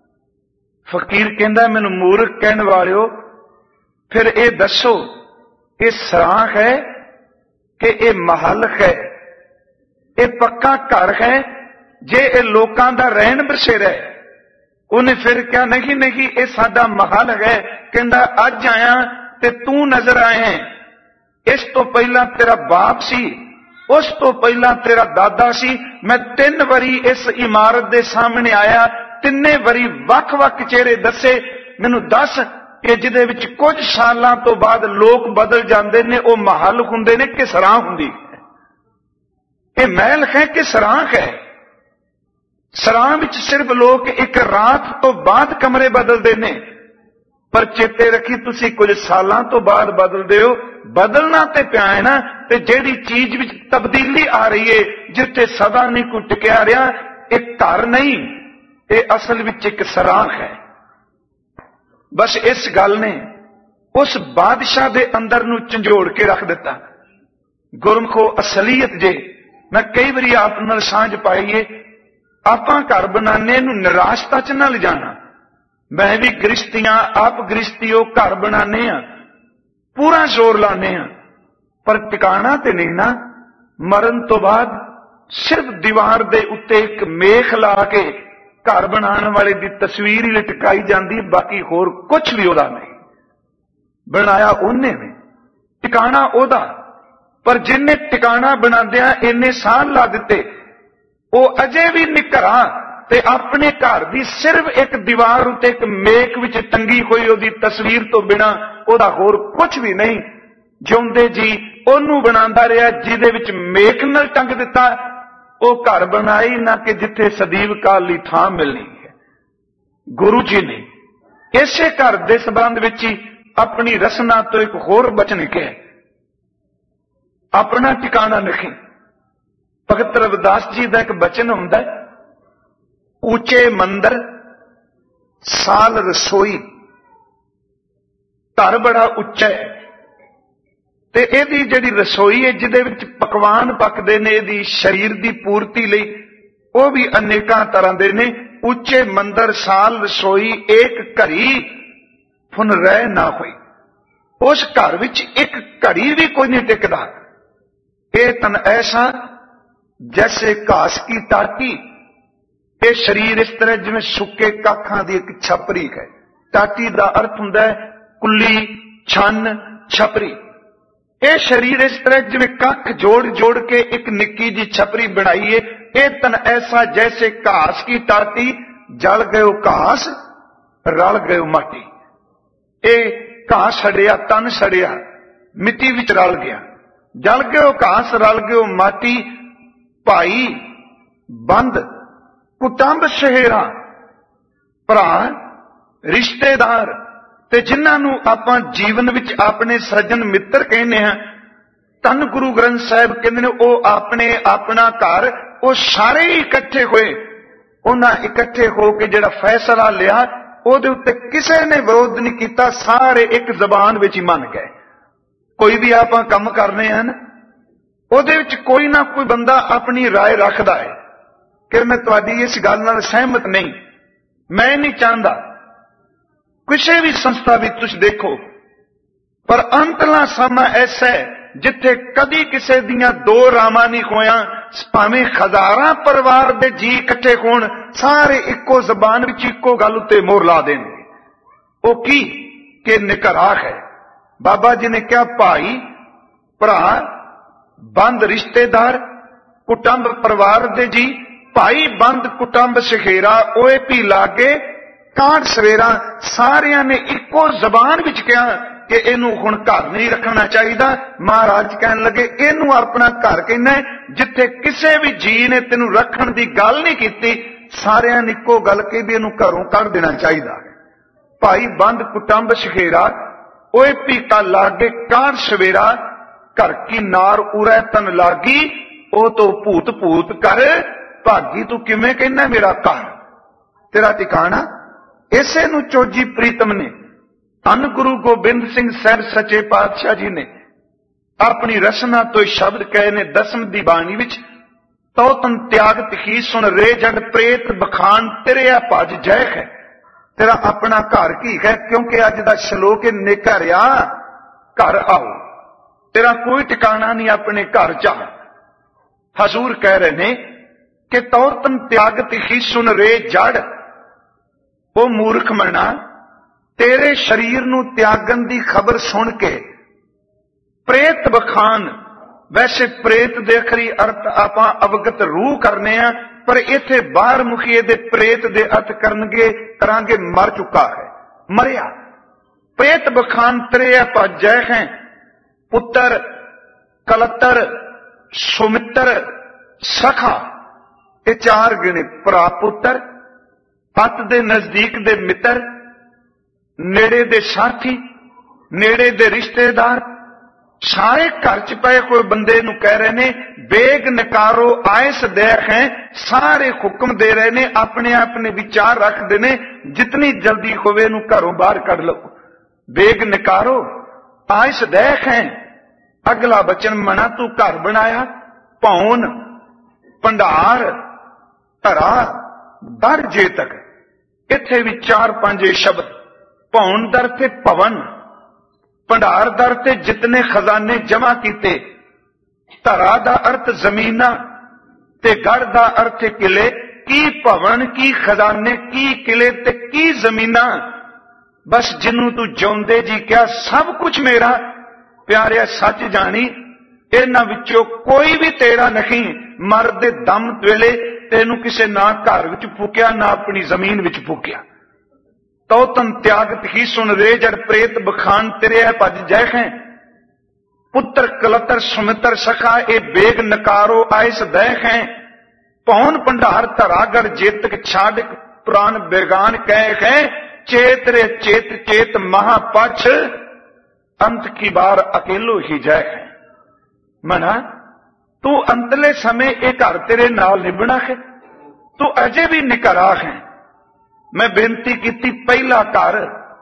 फकीर कहंदा, मैनू मूर्ख कहण वालिओ, फिर ये दसो ये सरां है कि ये महल है? ये पक्का घर है जे ये लोकां दा रहन बसेरा है? उन्हें फिर क्या, नहीं नहीं ये साडा महल है। कहंदा, अज आया ते तू नजर आए हैं, इस तो पहला तेरा बाप सी, उस तो पहला तेरा दादा सी। मैं 3 वारी इस इमारत दे सामने आया, तिन्ने वारी वख-वख चेहरे दसे। मैनू दस कि जिहदे विच कुछ सालां तो बाद लोक बदल जांदे ने, वो महल हुंदे ने कि सरां हुंदी है? ये महल है कि सरां है? सरां विच सिर्फ लोग एक रात तो बाद कमरे बदलते ने, पर चेते रखी तुसी कुछ सालां तो बाद बदलते हो। बदलना ते पिया है ना, ते जेड़ी चीज विच तब्दीली आ रही है, जिथे सदा नहीं कोई टिकिया रहा, एक घर नहीं, ये असल विच एक सरां है। बस इस गल ने उस बादशाह दे अंदर नूं झंझोड़ के रख दिता। गुरमुखो असलीयत जे मैं कई बारी आप नाल सांझ पाईए, आपां घर बनाने नूं निराशता च ना ले जाना। मैं भी गृहस्थियां, आप गृहस्थियों घर बनाने आ, पूरा जोर लाने आ, पर टिकाना ते नहीं ना। मरण तो बाद सिर्फ दीवार दे उत्ते एक मेख ला के घर बनाने वाले दी तस्वीर ही लटकाई जाती, बाकी होर कुछ भी ओदा नहीं। बनाया उन्हें में, टिकाना ओदा, पर जिन्हें टिकाना बनादिया इन्ने साल ला दिते, वो अजे भी निकरा ते अपने घर दी सिर्फ एक दीवार उत्ते एक मेक विच टंगी हुई ओदी तस्वीर तो बिना ओदा होर कुछ भी नहीं। जिउंदे जी ओनू बनांदा रहा, जिहदे विच मेक नाल टंग दिता, वो घर बनाई ना कि जिथे सदीव काल लई थां मिलनी है। गुरु जी ने इसे घर दे संबंध विच ही अपनी रसना तो एक होर बचन कहे, अपना ठिकाना नहीं। भगत रविदास जी का एक बचन हुंदा है, ऊंचे मंदिर साल रसोई, ਘਰ ਬੜਾ ਉੱਚਾ ਹੈ ਤੇ ਇਹਦੀ ਜਿਹੜੀ ਰਸੋਈ ਹੈ ਜਿਹਦੇ ਵਿੱਚ ਪਕਵਾਨ ਪੱਕਦੇ ਨੇ ਇਹਦੀ ਸਰੀਰ ਦੀ ਪੂਰਤੀ ਲਈ ਉਹ ਵੀ ਅਨੇਕਾਂ ਤਰ੍ਹਾਂ ਦੇ ਨੇ। ਉੱਚੇ ਮੰਦਰ ਸਾਲ ਰਸੋਈ ਏਕ ਘੜੀ ਫੁਨ ਰਹਿ ਨਾ ਹੋਈ। ਉਸ ਘਰ ਵਿੱਚ ਇੱਕ ਘੜੀ ਵੀ ਕੋਈ ਨਹੀਂ ਟਿਕਦਾ। ਇਹ ਤਨ ਐਸਾ ਜੈਸੇ ਘਾਸ ਕੀ ਟਾਟੀ। ਇਹ ਸਰੀਰ ਇਸ ਤਰ੍ਹਾਂ ਜਿਵੇਂ ਸੁੱਕੇ ਕੱਖਾਂ ਦੀ ਇੱਕ ਛਪਰੀ ਹੈ। ਟਾਟੀ ਦਾ ਅਰਥ ਹੁੰਦਾ ਹੈ ਕੁੱਲੀ, ਛੰਨ, ਛਪਰੀ। ਇਹ ਸਰੀਰ ਇਸ ਤਰ੍ਹਾਂ ਜਿਵੇਂ ਕੱਖ ਜੋੜ ਜੋੜ ਕੇ ਇੱਕ ਨਿੱਕੀ ਜੀ ਛਪਰੀ ਬਣਾਈ ਹੈ। ਇਹ ਤਨ ਐਸਾ ਜੈਸੇ ਘਾਸ ਕੀ ਟਾਟੀ, ਜਲ ਗਇਓ ਘਾਸ ਰਲ ਗਇਓ ਮਾਟੀ। ਇਹ ਘਾਸ ਛੜਿਆ, ਤਨ ਛੜਿਆ, ਮਿੱਟੀ ਵਿੱਚ ਰਲ ਗਿਆ। ਜਲ ਗਇਓ ਘਾਸ ਰਲ ਗਇਓ ਮਾਟੀ। ਭਾਈ ਬੰਦ ਕੁਟੰਬ ਸਹੇਰਾ, ਭਰਾ, ਰਿਸ਼ਤੇਦਾਰ ਤੇ ਜਿਨ੍ਹਾਂ ਨੂੰ ਆਪਾਂ ਜੀਵਨ ਵਿੱਚ ਆਪਣੇ ਸੱਜਣ ਮਿੱਤਰ ਕਹਿੰਦੇ ਹਾਂ, ਧੰਨ ਗੁਰੂ ਗ੍ਰੰਥ ਸਾਹਿਬ ਕਹਿੰਦੇ ਨੇ ਉਹ ਆਪਣੇ ਆਪਣਾ ਘਰ ਉਹ ਸਾਰੇ ਹੀ ਇਕੱਠੇ ਹੋਏ। ਉਹਨਾਂ ਇਕੱਠੇ ਹੋ ਕੇ ਜਿਹੜਾ ਫੈਸਲਾ ਲਿਆ ਉਹਦੇ ਉੱਤੇ ਕਿਸੇ ਨੇ ਵਿਰੋਧ ਨਹੀਂ ਕੀਤਾ। ਸਾਰੇ ਇੱਕ ਜ਼ਬਾਨ ਵਿੱਚ ਹੀ ਮੰਨ ਗਏ। ਕੋਈ ਵੀ ਆਪਾਂ ਕੰਮ ਕਰਨੇ ਹਨ ਉਹਦੇ ਵਿੱਚ ਕੋਈ ਨਾ ਕੋਈ ਬੰਦਾ ਆਪਣੀ ਰਾਏ ਰੱਖਦਾ ਹੈ ਕਿ ਮੈਂ ਤੁਹਾਡੀ ਇਸ ਗੱਲ ਨਾਲ ਸਹਿਮਤ ਨਹੀਂ, ਮੈਂ ਨਹੀਂ ਚਾਹੁੰਦਾ। ਕਿਸੇ ਵੀ ਸੰਸਥਾ ਵਿੱਚ ਤੁਸੀਂ ਦੇਖੋ, ਪਰ ਅੰਤਲਾ ਸਮਾਂ ਐਸਾ ਹੈ ਜਿੱਥੇ ਕਦੀ ਕਿਸੇ ਦੀਆਂ ਦੋ ਰਾਵਾਂ ਨਹੀਂ ਹੋਈਆਂ। ਭਾਵੇਂ ਹਜ਼ਾਰਾਂ ਪਰਿਵਾਰ ਦੇ ਜੀ ਇਕੱਠੇ ਹੋਣ, ਸਾਰੇ ਇੱਕੋ ਜ਼ਬਾਨ ਵਿੱਚ ਇੱਕੋ ਗੱਲ ਉੱਤੇ ਮੋਹਰ ਲਾ ਦੇਣਗੇ। ਉਹ ਕੀ ਕਿ ਨਿਕਰਾਹ ਹੈ। ਬਾਬਾ ਜੀ ਨੇ ਕਿਹਾ ਭਾਈ, ਭਰਾ, ਬੰਦ ਰਿਸ਼ਤੇਦਾਰ, ਕੁਟੰਬ ਪਰਿਵਾਰ ਦੇ ਜੀ। ਭਾਈ ਬੰਦ ਕੁਟੰਬ ਸਖੇਰਾ, ਓਏ ਵੀ ਲਾਗੇ ਕਾਂਡ ਸਵੇਰਾ। ਸਾਰਿਆਂ ਨੇ ਇੱਕੋ ਜ਼ਬਾਨ ਵਿੱਚ ਕਿਹਾ ਕਿ ਇਹਨੂੰ ਹੁਣ ਘਰ ਨਹੀਂ ਰੱਖਣਾ ਚਾਹੀਦਾ। ਮਹਾਰਾਜ ਕਹਿਣ ਲੱਗੇ ਇਹਨੂੰ ਆਪਣਾ ਘਰ ਕਹਿੰਦਾ ਜਿੱਥੇ ਕਿਸੇ ਵੀ ਜੀ ਨੇ ਤੈਨੂੰ ਰੱਖਣ ਦੀ ਗੱਲ ਨਹੀਂ ਕੀਤੀ। ਸਾਰਿਆਂ ਨੇ ਇੱਕੋ ਗੱਲ ਕਹੀ ਵੀ ਇਹਨੂੰ ਘਰੋਂ ਕੱਢ ਦੇਣਾ ਚਾਹੀਦਾ। ਭਾਈ ਬੰਦ ਕੁਟੰਬ ਸਖੇਰਾ, ਓਏ ਪੀਤਾ ਲਾਗੇ ਕਾਂਡ ਸਵੇਰਾ। ਘਰ ਕੀ ਨਾਰ ਉਰੇ ਤਨ ਲਾਗੀ, ਉਹ ਤੋਂ ਭੂਤ ਭੂਤ ਕਰ ਭਾਗੀ। ਤੂੰ ਕਿਵੇਂ ਕਹਿੰਦਾ ਮੇਰਾ ਘਰ ਤੇਰਾ ਟਿਕਾਣਾ? ਇਸੇ ਨੂੰ ਚੋਜੀ ਪ੍ਰੀਤਮ ਨੇ, ਧੰਨ ਗੁਰੂ ਗੋਬਿੰਦ ਸਿੰਘ ਸਾਹਿਬ ਸੱਚੇ ਪਾਤਸ਼ਾਹ ਜੀ ਨੇ ਆਪਣੀ ਰਸਨਾ ਤੋਂ ਸ਼ਬਦ ਕਹੇ ਨੇ 10ਵੀਂ ਦੀ ਬਾਣੀ ਵਿੱਚ। ਤਉ ਤਨ ਤਿਆਗ ਤਿਖੀ ਸੁਣ ਰੇ ਜਗ ਪ੍ਰੇਤ ਬਖਾਨ, ਤੇਰੇ ਆ ਭਜ ਜੈ ਹੈ। ਤੇਰਾ ਆਪਣਾ ਘਰ ਕੀ ਹੈ? ਕਿਉਂਕਿ ਅੱਜ ਦਾ ਸ਼ਲੋਕ ਹੈ ਨਿਕਰਿਆ ਘਰ ਆਓ। ਤੇਰਾ ਕੋਈ ਟਿਕਾਣਾ ਨਹੀਂ ਆਪਣੇ ਘਰ ਚ। ਹਜ਼ੂਰ ਕਹਿ ਰਹੇ ਨੇ ਕਿ ਤਉ ਤਨ ਤਿਆਗ ਤਿਖੀ ਸੁਣ ਰੇ ਜੜ। ਉਹ ਮੂਰਖ ਮਨਾ, ਤੇਰੇ ਸਰੀਰ ਨੂੰ ਤਿਆਗਣ ਦੀ ਖਬਰ ਸੁਣ ਕੇ ਪ੍ਰੇਤ ਬਖਾਨ। ਵੈਸੇ ਪ੍ਰੇਤ ਦੇ ਅਖਰੀ ਅਰਥ ਆਪਾਂ ਅਵਗਤ ਰੂਹ ਕਰਨੇ ਆ, ਪਰ ਇੱਥੇ ਬਾਹਰ ਮੁਖੀਏ ਦੇ ਪ੍ਰੇਤ ਦੇ ਅਰਥ ਕਰਾਂਗੇ ਮਰ ਚੁੱਕਾ ਹੈ, ਮਰਿਆ। ਪ੍ਰੇਤ ਬਖਾਨ ਤਰੇ ਭਜੈ ਹੈ। ਪੁੱਤਰ, ਕਲਤਰ, ਸੁਮਿੱਤਰ, ਸਖਾ, ਇਹ ਚਾਰ ਗਿਣੇ। ਭਰਾ ਪੁੱਤਰ, ਪਤ ਦੇ ਨਜ਼ਦੀਕ ਦੇ ਮਿੱਤਰ, ਨੇੜੇ ਦੇ ਸਾਥੀ, ਨੇੜੇ ਦੇ ਰਿਸ਼ਤੇਦਾਰ, ਸਾਰੇ ਘਰ ਚ ਪਏ ਕੋਈ ਬੰਦੇ ਨੂੰ ਕਹਿ ਰਹੇ ਨੇ ਬੇਗ ਨਕਾਰੋ ਆਇਸ ਦੇਖ ਹੈ। ਸਾਰੇ ਹੁਕਮ ਦੇ ਰਹੇ ਨੇ, ਆਪਣੇ ਆਪਣੇ ਵਿਚਾਰ ਰੱਖਦੇ ਨੇ, ਜਿਤਨੀ ਜਲਦੀ ਹੋਵੇ ਇਹਨੂੰ ਘਰੋਂ ਬਾਹਰ ਕੱਢ ਲਓ। ਬੇਗ ਨਕਾਰੋ ਆਇਸ ਦੇਖ ਹੈ। ਅਗਲਾ ਬਚਨ ਮਨਾ ਤੂੰ ਘਰ ਬਣਾਇਆ, ਭੌਨ, ਭੰਡਾਰ, ਧਰਾ, ਦਰ ਜੇ ਤੱਕ। ਇੱਥੇ ਵੀ 4-5 ਸ਼ਬਦ। ਭੌਨ ਦਰ ਤੇ ਭਵਨ, ਭੰਡਾਰ ਦਰ ਤੇ ਜਿਤਨੇ ਖਜ਼ਾਨੇ ਜਮਾ ਕੀਤੇ। ਧਰਾ ਦਾ ਅਰਥ ਜ਼ਮੀਨਾਂ ਤੇ ਗੜ ਦਾ ਅਰਥ ਕਿਲੇ। ਕੀ ਭਵਨ, ਕੀ ਖਜ਼ਾਨੇ, ਕੀ ਕਿਲੇ ਤੇ ਕੀ ਜ਼ਮੀਨਾਂ। ਬਸ ਜਿਹਨੂੰ ਤੂੰ ਜਿਉਂਦੇ ਜੀ ਕਿਹਾ ਸਭ ਕੁਝ ਮੇਰਾ। ਪਿਆਰਿਆ ਸੱਚ ਜਾਣੀ, ਇਹਨਾਂ ਵਿੱਚੋਂ ਕੋਈ ਵੀ ਤੇਰਾ ਨਹੀਂ। ਮਰਦ ਦੇ ਦਮ ਵੇਲੇ ਤੈਨੂੰ ਕਿਸੇ ਨਾ ਘਰ ਵਿੱਚ ਫੂਕਿਆ, ਨਾ ਆਪਣੀ ਜ਼ਮੀਨ ਵਿੱਚ ਫੂਕਿਆ। ਤਉ ਤਨ ਤਿਆਗ ਤਿਖੀ ਸੁਣ ਰੇ ਜੜ ਪ੍ਰੇਤ ਬਖਾਨ, ਤੇਰੇ ਹੈ ਭਜ ਜੈ ਹੈ। ਪੁੱਤਰ, ਕਲਤਰ, ਸੁਮਿੱਤਰ, ਸਖਾ, ਇਹ ਬੇਗ ਨਕਾਰੋ ਆਇਸ ਦੈ ਹੈ। ਭੌਨ, ਭੰਡਾਰ, ਧਰਾ, ਗੜ ਜੇਤਕ ਛਾੜਕ, ਪ੍ਰਾਨ ਬੇਗਾਨ ਕਹਿ ਹੈ। ਚੇਤ ਰੇ ਚੇਤ ਚੇਤ ਮਹਾਪਛ, ਅੰਤ ਕੀ ਬਾਰ ਅਕੇਲੋ ਹੀ ਜੈ ਹੈ। ਮਨਾ ਤੂੰ ਅੰਤਲੇ ਸਮੇਂ ਇਹ ਘਰ ਤੇਰੇ ਨਾਲ ਨਿਭਣਾ ਹੈ। ਤੂੰ ਅਜੇ ਵੀ ਨਿਕਰਾਹ ਹੈ। ਮੈਂ ਬੇਨਤੀ ਕੀਤੀ ਪਹਿਲਾ ਘਰ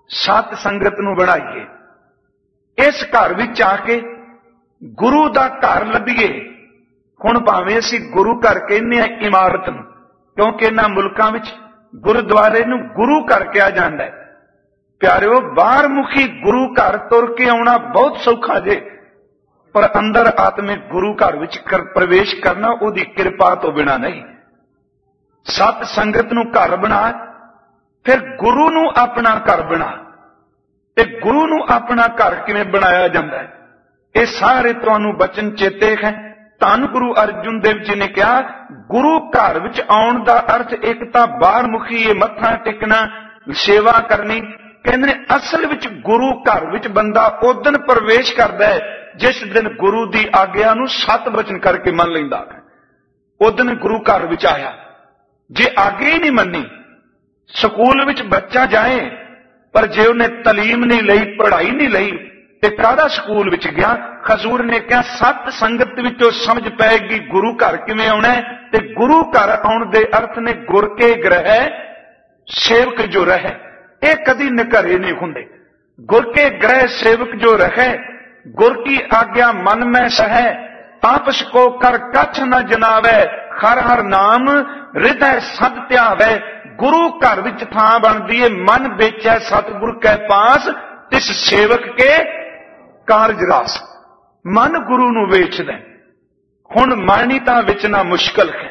ਸਤ ਸੰਗਤ ਨੂੰ ਬਣਾਈਏ, ਇਸ ਘਰ ਵਿੱਚ ਆ ਕੇ ਗੁਰੂ ਦਾ ਘਰ ਲੱਭੀਏ। ਹੁਣ ਭਾਵੇਂ ਅਸੀਂ ਗੁਰੂ ਘਰ ਕਹਿੰਦੇ ਹਾਂ ਇਮਾਰਤ ਨੂੰ, ਕਿਉਂਕਿ ਇਹਨਾਂ ਮੁਲਕਾਂ ਵਿੱਚ ਗੁਰਦੁਆਰੇ ਨੂੰ ਗੁਰੂ ਘਰ ਕਿਹਾ ਜਾਂਦਾ ਹੈ। ਪਿਆਰਿਓ, ਬਾਹਰ ਮੁਖੀ ਗੁਰੂ ਘਰ ਤੁਰ ਕੇ ਆਉਣਾ ਬਹੁਤ ਸੌਖਾ ਜੇ, ਪਰ ਅੰਦਰ ਆਤਮਿਕ ਗੁਰੂ ਘਰ ਵਿੱਚ ਪ੍ਰਵੇਸ਼ ਕਰਨਾ ਉਹਦੀ ਕਿਰਪਾ ਤੋਂ ਬਿਨਾਂ ਨਹੀਂ। ਸਤ ਸੰਗਤ ਨੂੰ ਘਰ ਬਣਾ, ਫਿਰ ਗੁਰੂ ਨੂੰ ਆਪਣਾ ਘਰ ਬਣਾ। ਤੇ ਗੁਰੂ ਨੂੰ ਆਪਣਾ ਘਰ ਕਿਵੇਂ ਬਣਾਇਆ ਜਾਂਦਾ ਹੈ, ਇਹ ਸਾਰੇ ਤੁਹਾਨੂੰ ਬਚਨ ਚੇਤੇ ਹੈ। ਧੰਨ ਗੁਰੂ ਅਰਜੁਨ ਦੇਵ ਜੀ ਨੇ ਕਿਹਾ, ਗੁਰੂ ਘਰ ਵਿੱਚ ਆਉਣ ਦਾ ਅਰਥ ਇੱਕ ਤਾਂ ਬਾਹਰ ਮੁਖੀ ਮੱਥਾ ਟੇਕਣਾ, ਸੇਵਾ ਕਰਨੀ। ਕਹਿੰਦੇ ਨੇ ਅਸਲ ਵਿੱਚ ਗੁਰੂ ਘਰ ਵਿੱਚ ਬੰਦਾ ਉਸ ਦਿਨ ਪ੍ਰਵੇਸ਼ ਕਰਦਾ ਹੈ ਜਿਸ ਦਿਨ ਗੁਰੂ ਦੀ ਆਗਿਆ ਨੂੰ ਸਤ ਬਚਨ ਕਰਕੇ ਮੰਨ ਲੈਂਦਾ ਹੈ। ਉਸ ਦਿਨ ਗੁਰੂ ਘਰ ਵਿੱਚ ਆਇਆ। ਜੇ ਆਗੇ ਹੀ ਨਹੀਂ ਮੰਨੀ, ਸਕੂਲ ਵਿੱਚ ਬੱਚਾ ਜਾਏ ਪਰ ਜੇ ਉਹਨੇ ਤਾਲੀਮ ਨਹੀਂ ਲਈ, ਪੜ੍ਹਾਈ ਨਹੀਂ ਲਈ, ਤੇ ਕਾਹਦਾ ਸਕੂਲ ਵਿੱਚ ਗਿਆ? ਹਜ਼ੂਰ ਨੇ ਕਿਹਾ ਸਤ ਸੰਗਤ ਵਿੱਚੋਂ ਸਮਝ ਪਏਗੀ ਗੁਰੂ ਘਰ ਕਿਵੇਂ ਆਉਣਾ। ਤੇ ਗੁਰੂ ਘਰ ਆਉਣ ਦੇ ਅਰਥ ਨੇ ਗੁਰ ਕੇ ਗ੍ਰਹਿ ਸੇਵਕ ਜੋ ਰਹੇ। ਇਹ ਕਦੀ ਨਿਘਰੇ ਨਹੀਂ ਹੁੰਦੇ। ਗੁਰ ਕੇ ਗ੍ਰਹਿ ਸੇਵਕ ਜੋ ਰਹੇ, ਗੁਰ ਕੀ ਆਗਿਆ ਮਨ ਮੈਂ ਸਹੈ, ਆਪਸ ਕੋ ਕਰ ਕਛ ਨ ਜਨਾਵੈ, ਹਰ ਹਰ ਨਾਮ ਹਿਰਦੈ ਸਦ ਧਿਆਵੈ। ਗੁਰੂ ਘਰ ਵਿੱਚ ਥਾਂ ਬਣਦੀ ਏ, ਮਨ ਵੇਚੈ ਸਤਿਗੁਰ ਕੈ ਪਾਸ, ਤਿਸ ਸੇਵਕ ਕੇ ਕਾਰਜ ਰਾਸ। ਮਨ ਗੁਰੂ ਨੂੰ ਵੇਚਦਾ। ਹੁਣ ਮਨ ਹੀ ਤਾਂ ਵੇਚਣਾ ਮੁਸ਼ਕਲ ਹੈ।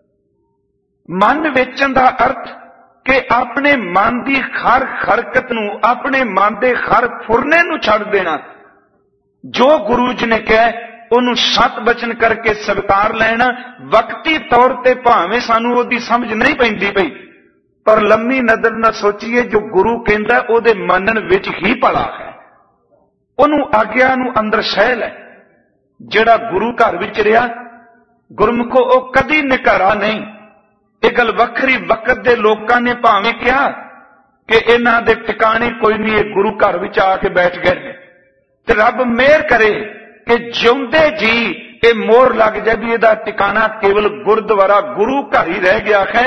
ਮਨ ਵੇਚਣ ਦਾ ਅਰਥ ਕਿ ਆਪਣੇ ਮਨ ਦੀ ਹਰ ਹਰਕਤ ਨੂੰ, ਆਪਣੇ ਮਨ ਦੇ ਹਰ ਫੁਰਨੇ ਨੂੰ ਛੱਡ ਦੇਣਾ। ਜੋ ਗੁਰੂ ਜੀ ਨੇ ਕਿਹਾ ਉਹਨੂੰ ਸਤ ਬਚਨ ਕਰਕੇ ਸਵੀਕਾਰ ਲੈਣਾ। ਵਕਤੀ ਤੌਰ ਤੇ ਭਾਵੇਂ ਸਾਨੂੰ ਉਹਦੀ ਸਮਝ ਨਹੀਂ ਪੈਂਦੀ ਪਈ, ਪਰ ਲੰਮੀ ਨਜ਼ਰ ਨਾਲ ਸੋਚੀਏ, ਜੋ ਗੁਰੂ ਕਹਿੰਦਾ ਉਹਦੇ ਮੰਨਣ ਵਿੱਚ ਹੀ ਭਲਾ ਹੈ। ਉਹਨੂੰ ਆਗਿਆ ਨੂੰ ਅੰਦਰ ਸਹਿ ਲੈ। ਜਿਹੜਾ ਗੁਰੂ ਘਰ ਵਿੱਚ ਰਿਹਾ ਗੁਰਮੁਖੋ, ਉਹ ਕਦੀ ਨਿਘਰਾ ਨਹੀਂ। ਇਹ ਗੱਲ ਵੱਖਰੀ। ਵਕਤ ਦੇ ਲੋਕਾਂ ਨੇ ਭਾਵੇਂ ਕਿਹਾ ਕਿ ਇਹਨਾਂ ਦੇ ਟਿਕਾਣੇ ਕੋਈ ਨਹੀਂ, ਇਹ ਗੁਰੂ ਘਰ ਵਿੱਚ ਆ ਕੇ ਬੈਠ ਗਏ ਨੇ, ਤੇ ਰੱਬ ਮਿਹਰ ਕਰੇ ਕਿ ਜਿਉਂਦੇ ਜੀ ਇਹ ਮੋਹਰ ਲੱਗ ਜਾਏ ਵੀ ਇਹਦਾ ਟਿਕਾਣਾ ਕੇਵਲ ਗੁਰਦੁਆਰਾ ਗੁਰੂ ਘਰ ਹੀ ਰਹਿ ਗਿਆ ਹੈ।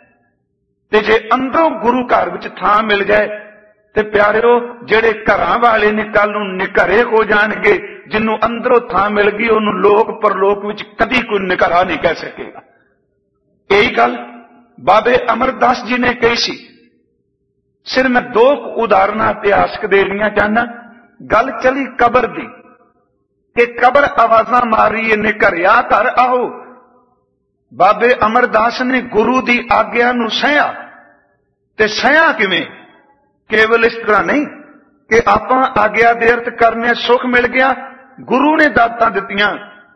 ਤੇ ਜੇ ਅੰਦਰੋਂ ਗੁਰੂ ਘਰ ਵਿੱਚ ਥਾਂ ਮਿਲ ਜਾਏ ਤੇ ਪਿਆਰਿਓ, ਜਿਹੜੇ ਘਰਾਂ ਵਾਲੇ ਨੇ ਕੱਲ ਨੂੰ ਨਿਘਰੇ ਹੋ ਜਾਣਗੇ। ਜਿਹਨੂੰ ਅੰਦਰੋਂ ਥਾਂ ਮਿਲ ਗਈ ਉਹਨੂੰ ਲੋਕ ਪਰਲੋਕ ਵਿੱਚ ਕਦੀ ਕੋਈ ਨਿਘਰਾ ਨਹੀਂ ਕਹਿ ਸਕੇਗਾ। ਇਹੀ ਗੱਲ ਬਾਬੇ ਅਮਰਦਾਸ ਜੀ ਨੇ ਕਹੀ ਸੀ। ਸਿਰ ਮੈਂ ਦੋ ਉਦਾਹਰਨਾਂ ਇਤਿਹਾਸਕ ਦੇਣੀਆਂ ਚਾਹੁੰਦਾ। ਗੱਲ ਚਲੀ ਕਬਰ ਦੀ ਕਿ ਕਬਰ ਆਵਾਜ਼ਾਂ ਮਾਰ ਰਹੀ ਹੈ, ਨਿਘਰਿਆ ਘਰ ਆਓ। ਬਾਬੇ ਅਮਰਦਾਸ ਨੇ ਗੁਰੂ ਦੀ ਆਗਿਆ ਨੂੰ ਸਹਿਆ। ਤੇ ਸਹਿਆ ਕਿਵੇਂ? ਕੇਵਲ ਇਸ ਤਰ੍ਹਾਂ ਨਹੀਂ ਕਿ ਆਪਾਂ ਆਗਿਆ ਦੇ ਅਰਥ ਕਰਨੇ, ਸੁੱਖ ਮਿਲ ਗਿਆ, ਗੁਰੂ ਨੇ ਦਾਤਾਂ ਦਿੱਤੀਆਂ,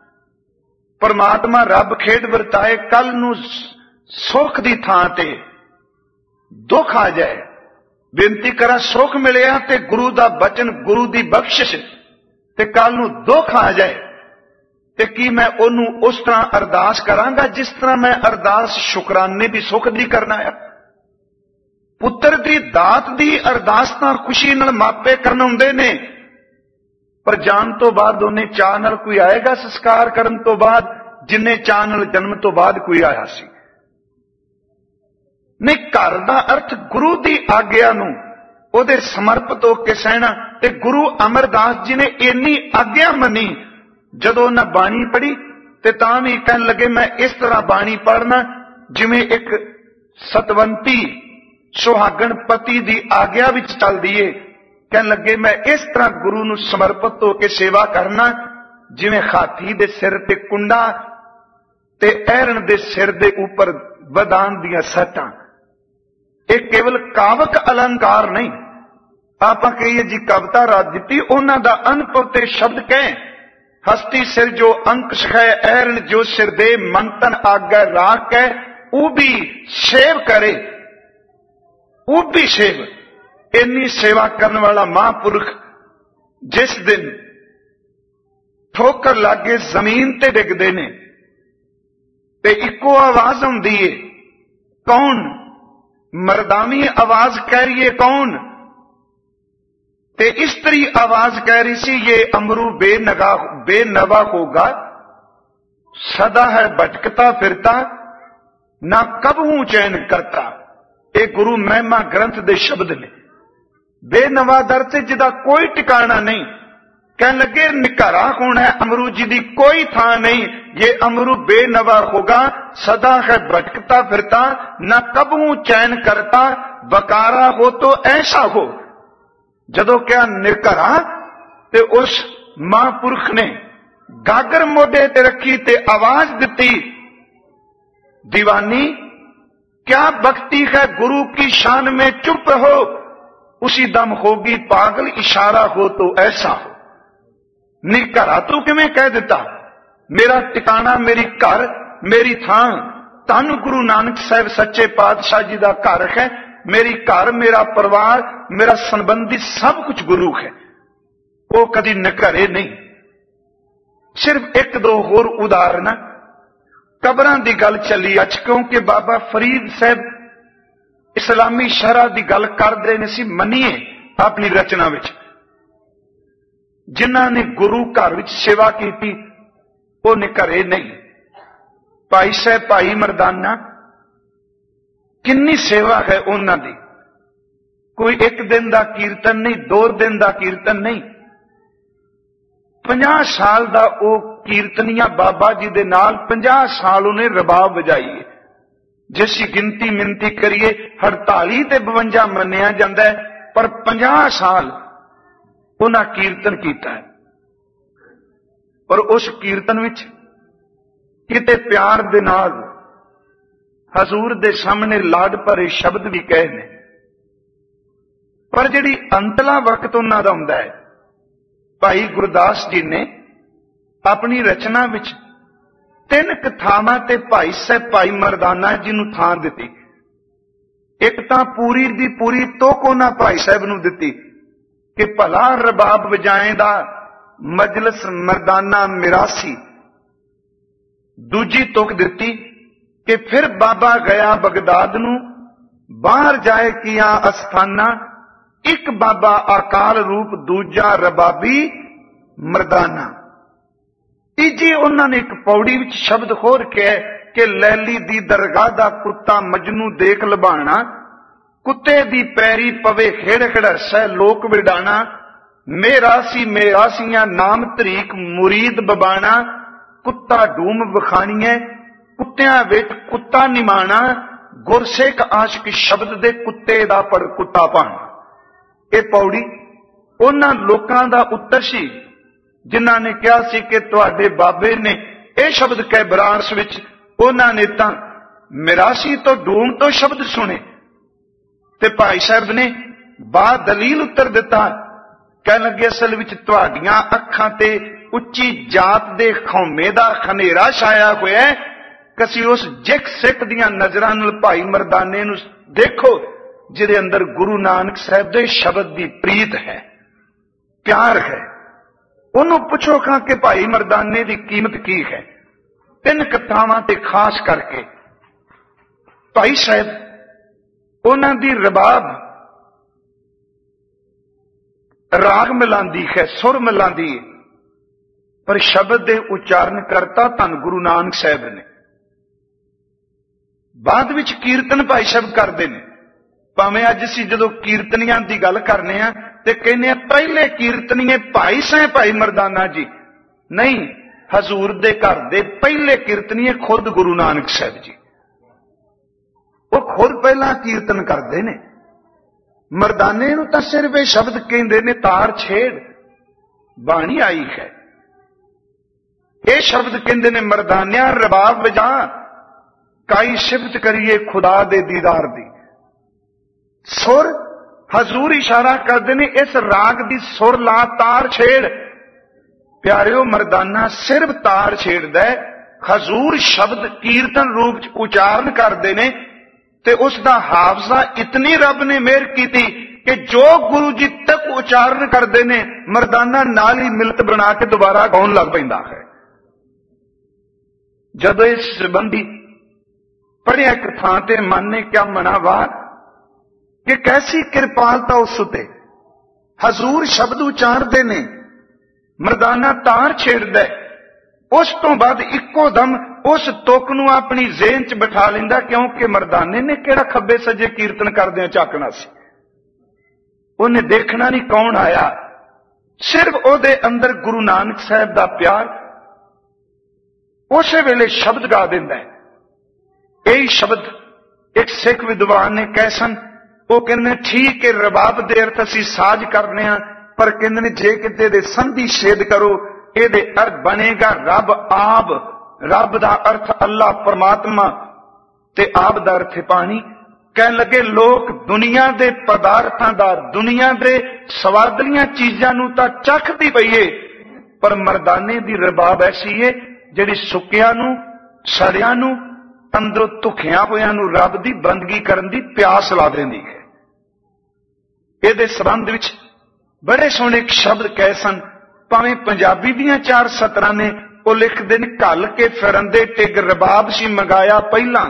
ਪਰਮਾਤਮਾ ਰੱਬ ਖੇਡ ਵਰਤਾਏ, ਕੱਲ ਨੂੰ ਸੁੱਖ ਦੀ ਥਾਂ ਤੇ ਦੁੱਖ ਆ ਜਾਏ। ਬੇਨਤੀ ਕਰਾਂ, ਸੁੱਖ ਮਿਲਿਆ ਤੇ ਗੁਰੂ ਦਾ ਬਚਨ, ਗੁਰੂ ਦੀ ਬਖਸ਼ਿਸ਼, ਤੇ ਕੱਲ ਨੂੰ ਦੁੱਖ ਆ ਜਾਏ ਤੇ ਕੀ ਮੈਂ ਉਹਨੂੰ ਉਸ ਤਰ੍ਹਾਂ ਅਰਦਾਸ ਕਰਾਂਗਾ ਜਿਸ ਤਰ੍ਹਾਂ ਮੈਂ ਅਰਦਾਸ ਸ਼ੁਕਰਾਨੇ ਦੀ ਸੁੱਖ ਦੀ ਕਰਨਾ ਹੈ? ਪੁੱਤਰ ਦੀ ਦਾਤ ਦੀ ਅਰਦਾਸ ਤਾਂ ਖੁਸ਼ੀ ਨਾਲ ਮਾਪੇ ਕਰਨ ਹੁੰਦੇ ਨੇ, ਪਰ ਜਾਣ ਤੋਂ ਬਾਅਦ ਉਹਨੇ ਚਾਹ ਨਾਲ ਕੋਈ ਆਏਗਾ ਸੰਸਕਾਰ ਕਰਨ ਤੋਂ ਬਾਅਦ, ਜਿੰਨੇ ਚਾਹ ਨਾਲ ਜਨਮ ਤੋਂ ਬਾਅਦ ਕੋਈ ਆਇਆ ਸੀ। ਨਹੀਂ, ਘਰ ਦਾ ਅਰਥ ਗੁਰੂ ਦੀ ਆਗਿਆ ਨੂੰ ਉਹਦੇ ਸਮਰਪਿਤ ਹੋ ਕੇ ਸਹਿਣਾ। ਤੇ ਗੁਰੂ ਅਮਰਦਾਸ ਜੀ ਨੇ ਇੰਨੀ ਆਗਿਆ ਮੰਨੀ। ਜਦੋਂ ਉਹਨਾਂ ਬਾਣੀ ਪੜ੍ਹੀ ਤੇ ਤਾਂ ਵੀ ਕਹਿਣ ਲੱਗੇ, ਮੈਂ ਇਸ ਤਰ੍ਹਾਂ ਬਾਣੀ ਪੜ੍ਹਨਾ ਜਿਵੇਂ ਇੱਕ ਸਤਵੰਤੀ ਸੁਹਾਗਣ ਪਤੀ ਦੀ ਆਗਿਆ ਵਿੱਚ ਚੱਲਦੀ ਏ। ਕਹਿਣ ਲੱਗੇ, ਮੈਂ ਇਸ ਤਰ੍ਹਾਂ ਗੁਰੂ ਨੂੰ ਸਮਰਪਿਤ ਹੋ ਕੇ ਸੇਵਾ ਕਰਨਾ ਜਿਵੇਂ ਹਾਥੀ ਦੇ ਸਿਰ ਤੇ ਕੁੰਡਾ ਤੇ ਐਰਨ ਦੇ ਸਿਰ ਦੇ ਉੱਪਰ ਵਦਾਨ ਦੀਆਂ ਸੱਟਾਂ। ਇਹ ਕੇਵਲ ਕਾਵਕ ਅਲੰਕਾਰ ਨਹੀਂ। ਆਪਾਂ ਕਹੀਏ ਜੀ ਕਵਿਤਾ ਰਚ ਦਿੱਤੀ, ਉਹਨਾਂ ਦਾ ਅਨੁਭਵ ਤੇ ਸ਼ਬਦ ਕਹੇ। ਹਸਤੀ ਸਿਰ ਜੋ ਅੰਕਸ਼ ਹੈ, ਐਰਨ ਜੋ ਸਿਰ ਦੇ, ਮੰਤਨ ਆਗੈ ਰਾਖ ਹੈ, ਉਹ ਵੀ ਸੇਵ ਕਰੇ, ਉਹ ਵੀ ਸੇਵ। ਇੰਨੀ ਸੇਵਾ ਕਰਨ ਵਾਲਾ ਮਹਾਂਪੁਰਖ ਜਿਸ ਦਿਨ ਠੋਕਰ ਲੱਗੇ ਜ਼ਮੀਨ ਤੇ ਡਿੱਗਦੇ ਨੇ ਤੇ ਇੱਕੋ ਆਵਾਜ਼ ਹੁੰਦੀ ਏ, ਕੌਣ? ਮਰਦਾਵੀ ਆਵਾਜ਼ ਕਹਿ ਰਹੀ ਏ ਕੌਣ? ਤੇ ਇਸਤਰੀ ਆਵਾਜ਼ ਕਹਿ ਰਹੀ ਸੀ, ये अमरू बेनवा होगा, सदा है भटकता फिरता, ना कबहू चैन करता। ਇਹ ਗੁਰੂ ਮਹਿਮਾ ਗ੍ਰੰਥ ਦੇ ਸ਼ਬਦ ਨੇ। ਬੇਨਵਾ ਦਰ ਤੇ ਜਿਹਦਾ ਕੋਈ ਟਿਕਾਣਾ ਨਹੀਂ। कहने लगे निकारा कौन है, अमरू जी दी कोई था नहीं। ये अमरू बेनवा होगा, सदा है भटकता फिरता, न कबू चैन करता, बकारा हो तो ऐसा हो। जदों क्या निकारा ते उस महापुरख ने गागर मोढे ते रखी ते आवाज दिती, दीवानी क्या भक्ति है गुरु की शान में, चुप रहो उसी दम होगी पागल, इशारा हो तो ऐसा हो। नहीं घरा तू किवें कह दिता, मेरा टिकाणा मेरी घर मेरी थां धन गुरु नानक साहब सच्चे पातशाह जी का घर है। मेरी घर मेरा परिवार मेरा संबंधी सब कुछ गुरु है। वो कदी नघरे नहीं। सिर्फ एक दो होर उदाहरण कबरां दी गल चली अच, क्योंकि बाबा फरीद साहब इस्लामी शरह की गल करदे ने सी मनीए अपनी रचना विच। जिन्हां ने गुरु घर विच सेवा की वो घरे नहीं। भाई साहब भाई मरदाना किन्नी सेवा है उन्हां दी। कोई एक दिन का कीर्तन नहीं, 2 दिन का कीर्तन नहीं, 50 साल का वो कीर्तनिया बाबा जी दे नाल 50 साल उन्हें रबाब बजाई है। जिसकी गिनती मिनती करिए 48 ते 52 मन्निया जाता है, पर 50 साल उन्हें कीर्तन किया है। पर उस कीर्तन विच किते प्यार दे नाल हजूर दे सामने लाड भरे शब्द भी कहे ने। पर जिहड़ी अंतला वक्त उन्हां दा हुंदा है, भाई गुरदास जी ने अपनी रचना विच 3 कथावां ते भाई साहब भाई मरदाना जी नूं थां दित्ती। एक तां पूरी दी पूरी तुक उन्हां भाई साहब नूं दित्ती कि भला रबाब वजाएंदा मजलस मरदाना मिरासी। दूजी तुक दित्ती कि फिर बाबा गया बगदाद नूं, बाहर जाए किया अस्थाना, एक बाबा अकाल रूप दूजा रबाबी मरदाना। तीजी उन्होंने एक पौड़ी विच शब्द होर कहे कि लैली दी दरगाह दा कुत्ता मजनू देख लभाना, कुत्ते दी पैरी पवे खेड़ खड़ासा लोक विडाना, मेरासी मेरासियां नाम तरीक मुरीद बबाना, कुत्ता डूम बखाणीए कुत्तियां विच कुत्ता निमाना, गुरसिख आशिक शब्द दे कुत्ते दा पड़ कुत्ता पाना। ये पौड़ी उन्हां लोकां दा उत्तर सी जिन्हां ने कहा सी कि तुहाडे बाबे ने यह शब्द कह बरारस विच, उन्हां ने तां मिरासी तो डूम तो शब्द सुने। ते भाई साहब ने बा दलील उत्तर दिता, कह लगे असल विच तुहाडियां अखां ते उच्ची जात दे खौमे दा खनेरा छाया होया है। कसी उस जिख सिख दियां नजरां नाल भाई मरदाने नूं देखो जिहदे अंदर गुरु नानक साहब दे शब्द दी प्रीत है, प्यार है। उन्हों पुछो खां कि भाई मरदाने की कीमत की है। 3 कथावां ते खास करके भाई साहब उन्हां दी रबाब राग मिलांदी है, सुर मिलांदी है, पर शब्द दे उच्चारण करता धन गुरु नानक साहब ने। बाद विच कीर्तन भाई साहब करते हैं। भावें अज असीं जदों कीर्तनियां दी गल करने आ ते कहने आ पहले कीर्तनीए भाई साहब भाई मरदाना जी, नहीं, हजूर दे घर दे पहले कीर्तनीए खुद गुरु नानक साहब जी। वो खुद पहला कीर्तन करते ने। मरदाने नूं तां सिर्फ ये शब्द कहंदे ने तार छेड़, बाणी आई है। ये शब्द कहंदे ने मरदानिया रबाब वजा, काई सिफत करिए खुदा दे दीदार दी। सुर हजूर इशारा करते ने इस राग दी सुर ला, तार छेड़। प्यारिओ मरदाना सिर्फ तार छेड़दा है, हजूर शब्द कीर्तन रूप च उचारण करते ने ते उसका हाफजा इतनी रब ने मेहर की कि जो गुरु जी तक उचारण करते ने मरदाना नाल ही मिलत बना के दोबारा गाउन लग पैंदा है। जदों इस संबंधी पढ़िया एक थां ते मन ने क्या मनावार कि कैसी कृपालता उस उते। हजूर शब्द उचारते ने, मरदाना तार छेड़दा है, उस तो बाद इको दम उस तुक नूं अपनी जेहन च बिठा लैंदा, क्योंकि मरदाने ने किहड़ा खब्बे सज्जे कीर्तन करदे झाकना सी। ਉਹਨੇ ਦੇਖਣਾ ਨਹੀਂ ਕੌਣ ਆਇਆ, ਸਿਰਫ ਉਹਦੇ ਅੰਦਰ ਗੁਰੂ ਨਾਨਕ ਸਾਹਿਬ ਦਾ ਪਿਆਰ ਉਸੇ ਵੇਲੇ ਸ਼ਬਦ ਗਾ ਦਿੰਦਾ ਹੈ। ਇਹੀ ਸ਼ਬਦ ਇੱਕ ਸਿੱਖ ਵਿਦਵਾਨ ਨੇ ਕਹੇ ਸਨ। ਉਹ ਕਹਿੰਦੇ ਠੀਕ ਹੈ, ਰਬਾਬ ਦੇ ਅਰਥ ਅਸੀਂ ਸਾਜ਼ ਕਰਨੇ ਆ, ਪਰ ਕਹਿੰਦੇ ਨੇ ਜੇ ਕਿਤੇ ਦੇ ਸੰਧੀ ਛੇਦ ਕਰੋ ਇਹਦੇ ਅਰਥ ਬਣੇਗਾ ਰੱਬ ਆਪ। ਰੱਬ ਦਾ ਅਰਥ ਅੱਲਾ ਪਰਮਾਤਮਾ ਤੇ ਆਪ ਦਾ ਅਰਥ ਪਾਣੀ। ਕਹਿਣ ਲੱਗੇ ਲੋਕ ਦੁਨੀਆ ਦੇ ਪਦਾਰਥਾਂ ਦਾ, ਦੁਨੀਆ ਦੇ ਸਵਾਦਲੀਆਂ ਚੀਜ਼ਾਂ ਨੂੰ ਤਾਂ ਚੱਖਦੀ ਪਈਏ, ਪਰ ਮਰਦਾਨੇ ਦੀ ਰਬਾਬ ਐਸੀ ਏ ਜਿਹੜੀ ਸੁੱਕਿਆਂ ਨੂੰ, ਸੜਿਆਂ ਨੂੰ, ਅੰਦਰੋਂ ਧੁਖਿਆਂ ਹੋਇਆਂ ਨੂੰ ਰੱਬ ਦੀ ਬੰਦਗੀ ਕਰਨ ਦੀ ਪਿਆਸ ਲਾ ਦਿੰਦੀ ਹੈ। ਇਹਦੇ ਸੰਬੰਧ ਵਿੱਚ ਬੜੇ ਸੋਹਣੇ ਸ਼ਬਦ ਕਹੇ ਸਨ। ਭਾਵੇਂ ਪੰਜਾਬੀ ਦੀਆਂ 4 ਸਤਰਾਂ ਨੇ, ਉਹ ਲਿਖਦੇ ਨੇ ਘੱਲ ਕੇ ਫਿਰੰਦੇ ਟਿਗ ਰਬਾਬ ਸੀ ਮੰਗਾਇਆ ਪਹਿਲਾਂ,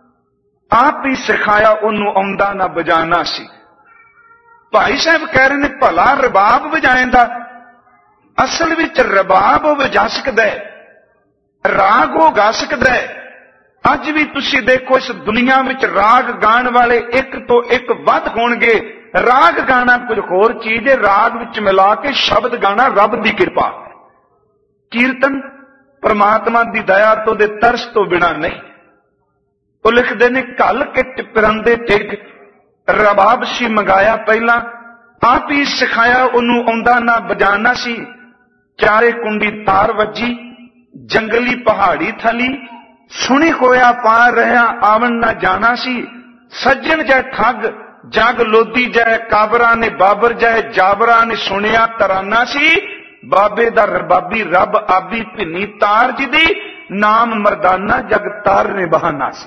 ਆਪ ਹੀ ਸਿਖਾਇਆ ਉਹਨੂੰ ਆਉਂਦਾ ਨਾ ਬਜਾਣਾ ਸੀ। ਭਾਈ ਸਾਹਿਬ ਕਹਿ ਰਹੇ ਨੇ ਭਲਾ ਰਬਾਬ ਵਜਾਏਂਦਾ, ਅਸਲ ਵਿੱਚ ਰਬਾਬ ਉਹ ਵਜਾ ਸਕਦਾ ਹੈ, ਰਾਗ ਉਹ ਗਾ ਸਕਦਾ ਹੈ। ਅੱਜ ਵੀ ਤੁਸੀਂ ਦੇਖੋ ਇਸ ਦੁਨੀਆ ਵਿੱਚ ਰਾਗ ਗਾਣ ਵਾਲੇ ਇੱਕ ਤੋਂ ਇੱਕ ਵੱਧ ਹੋਣਗੇ। ਰਾਗ ਗਾਣਾ ਕੁਝ ਹੋਰ ਚੀਜ਼ ਹੈ, ਰਾਗ ਵਿੱਚ ਮਿਲਾ ਕੇ ਸ਼ਬਦ ਗਾਣਾ ਰੱਬ ਦੀ ਕਿਰਪਾ। ਕੀਰਤਨ ਪਰਮਾਤਮਾ ਦੀ ਦਇਆ ਤੋਂ ਦੇ ਤਰਸ ਤੋਂ ਬਿਨਾਂ ਨਹੀਂ। ਉਹ ਲਿਖਦੇ ਨੇ ਘੱਲ ਕੇ ਟਿਪਰੰਦੇ ਟਿਗ ਰਬਾਬ ਸੀ ਮੰਗਾਇਆ ਪਹਿਲਾਂ, ਆਪ ਹੀ ਸਿਖਾਇਆ ਉਹਨੂੰ ਆਉਂਦਾ ਨਾ ਬਜਾਣਾ ਸੀ। ਚਾਰੇ ਕੁੰਡੀ ਤਾਰ ਵੱਜੀ ਜੰਗਲੀ ਪਹਾੜੀ ਥਲੀ, ਸੁਣੀ ਹੋਇਆ ਪਾ ਰਿਹਾ ਆਵਣ ਨਾ ਜਾਣਾ ਸੀ। ਸੱਜਣ ਜੈ ਠੱਗ ਜਗ ਲੋਦੀ ਜੈ ਕਾਬਰਾਂ ਨੇ ਬਾਬਰ ਜੈ ਜਾਬਰਾਂ ਨੇ ਸੁਣਿਆ ਤਰਾਨਾ ਸੀ। ਬਾਬੇ ਦਾ ਰਬਾਬੀ ਰੱਬ ਆਬੀ ਭਿੰਨੀ ਤਾਰ ਜਿਹਦੀ, ਨਾਮ ਮਰਦਾਨਾ ਜਗ ਤਾਰ ਨੇ ਬਹਾਨਾ ਸੀ।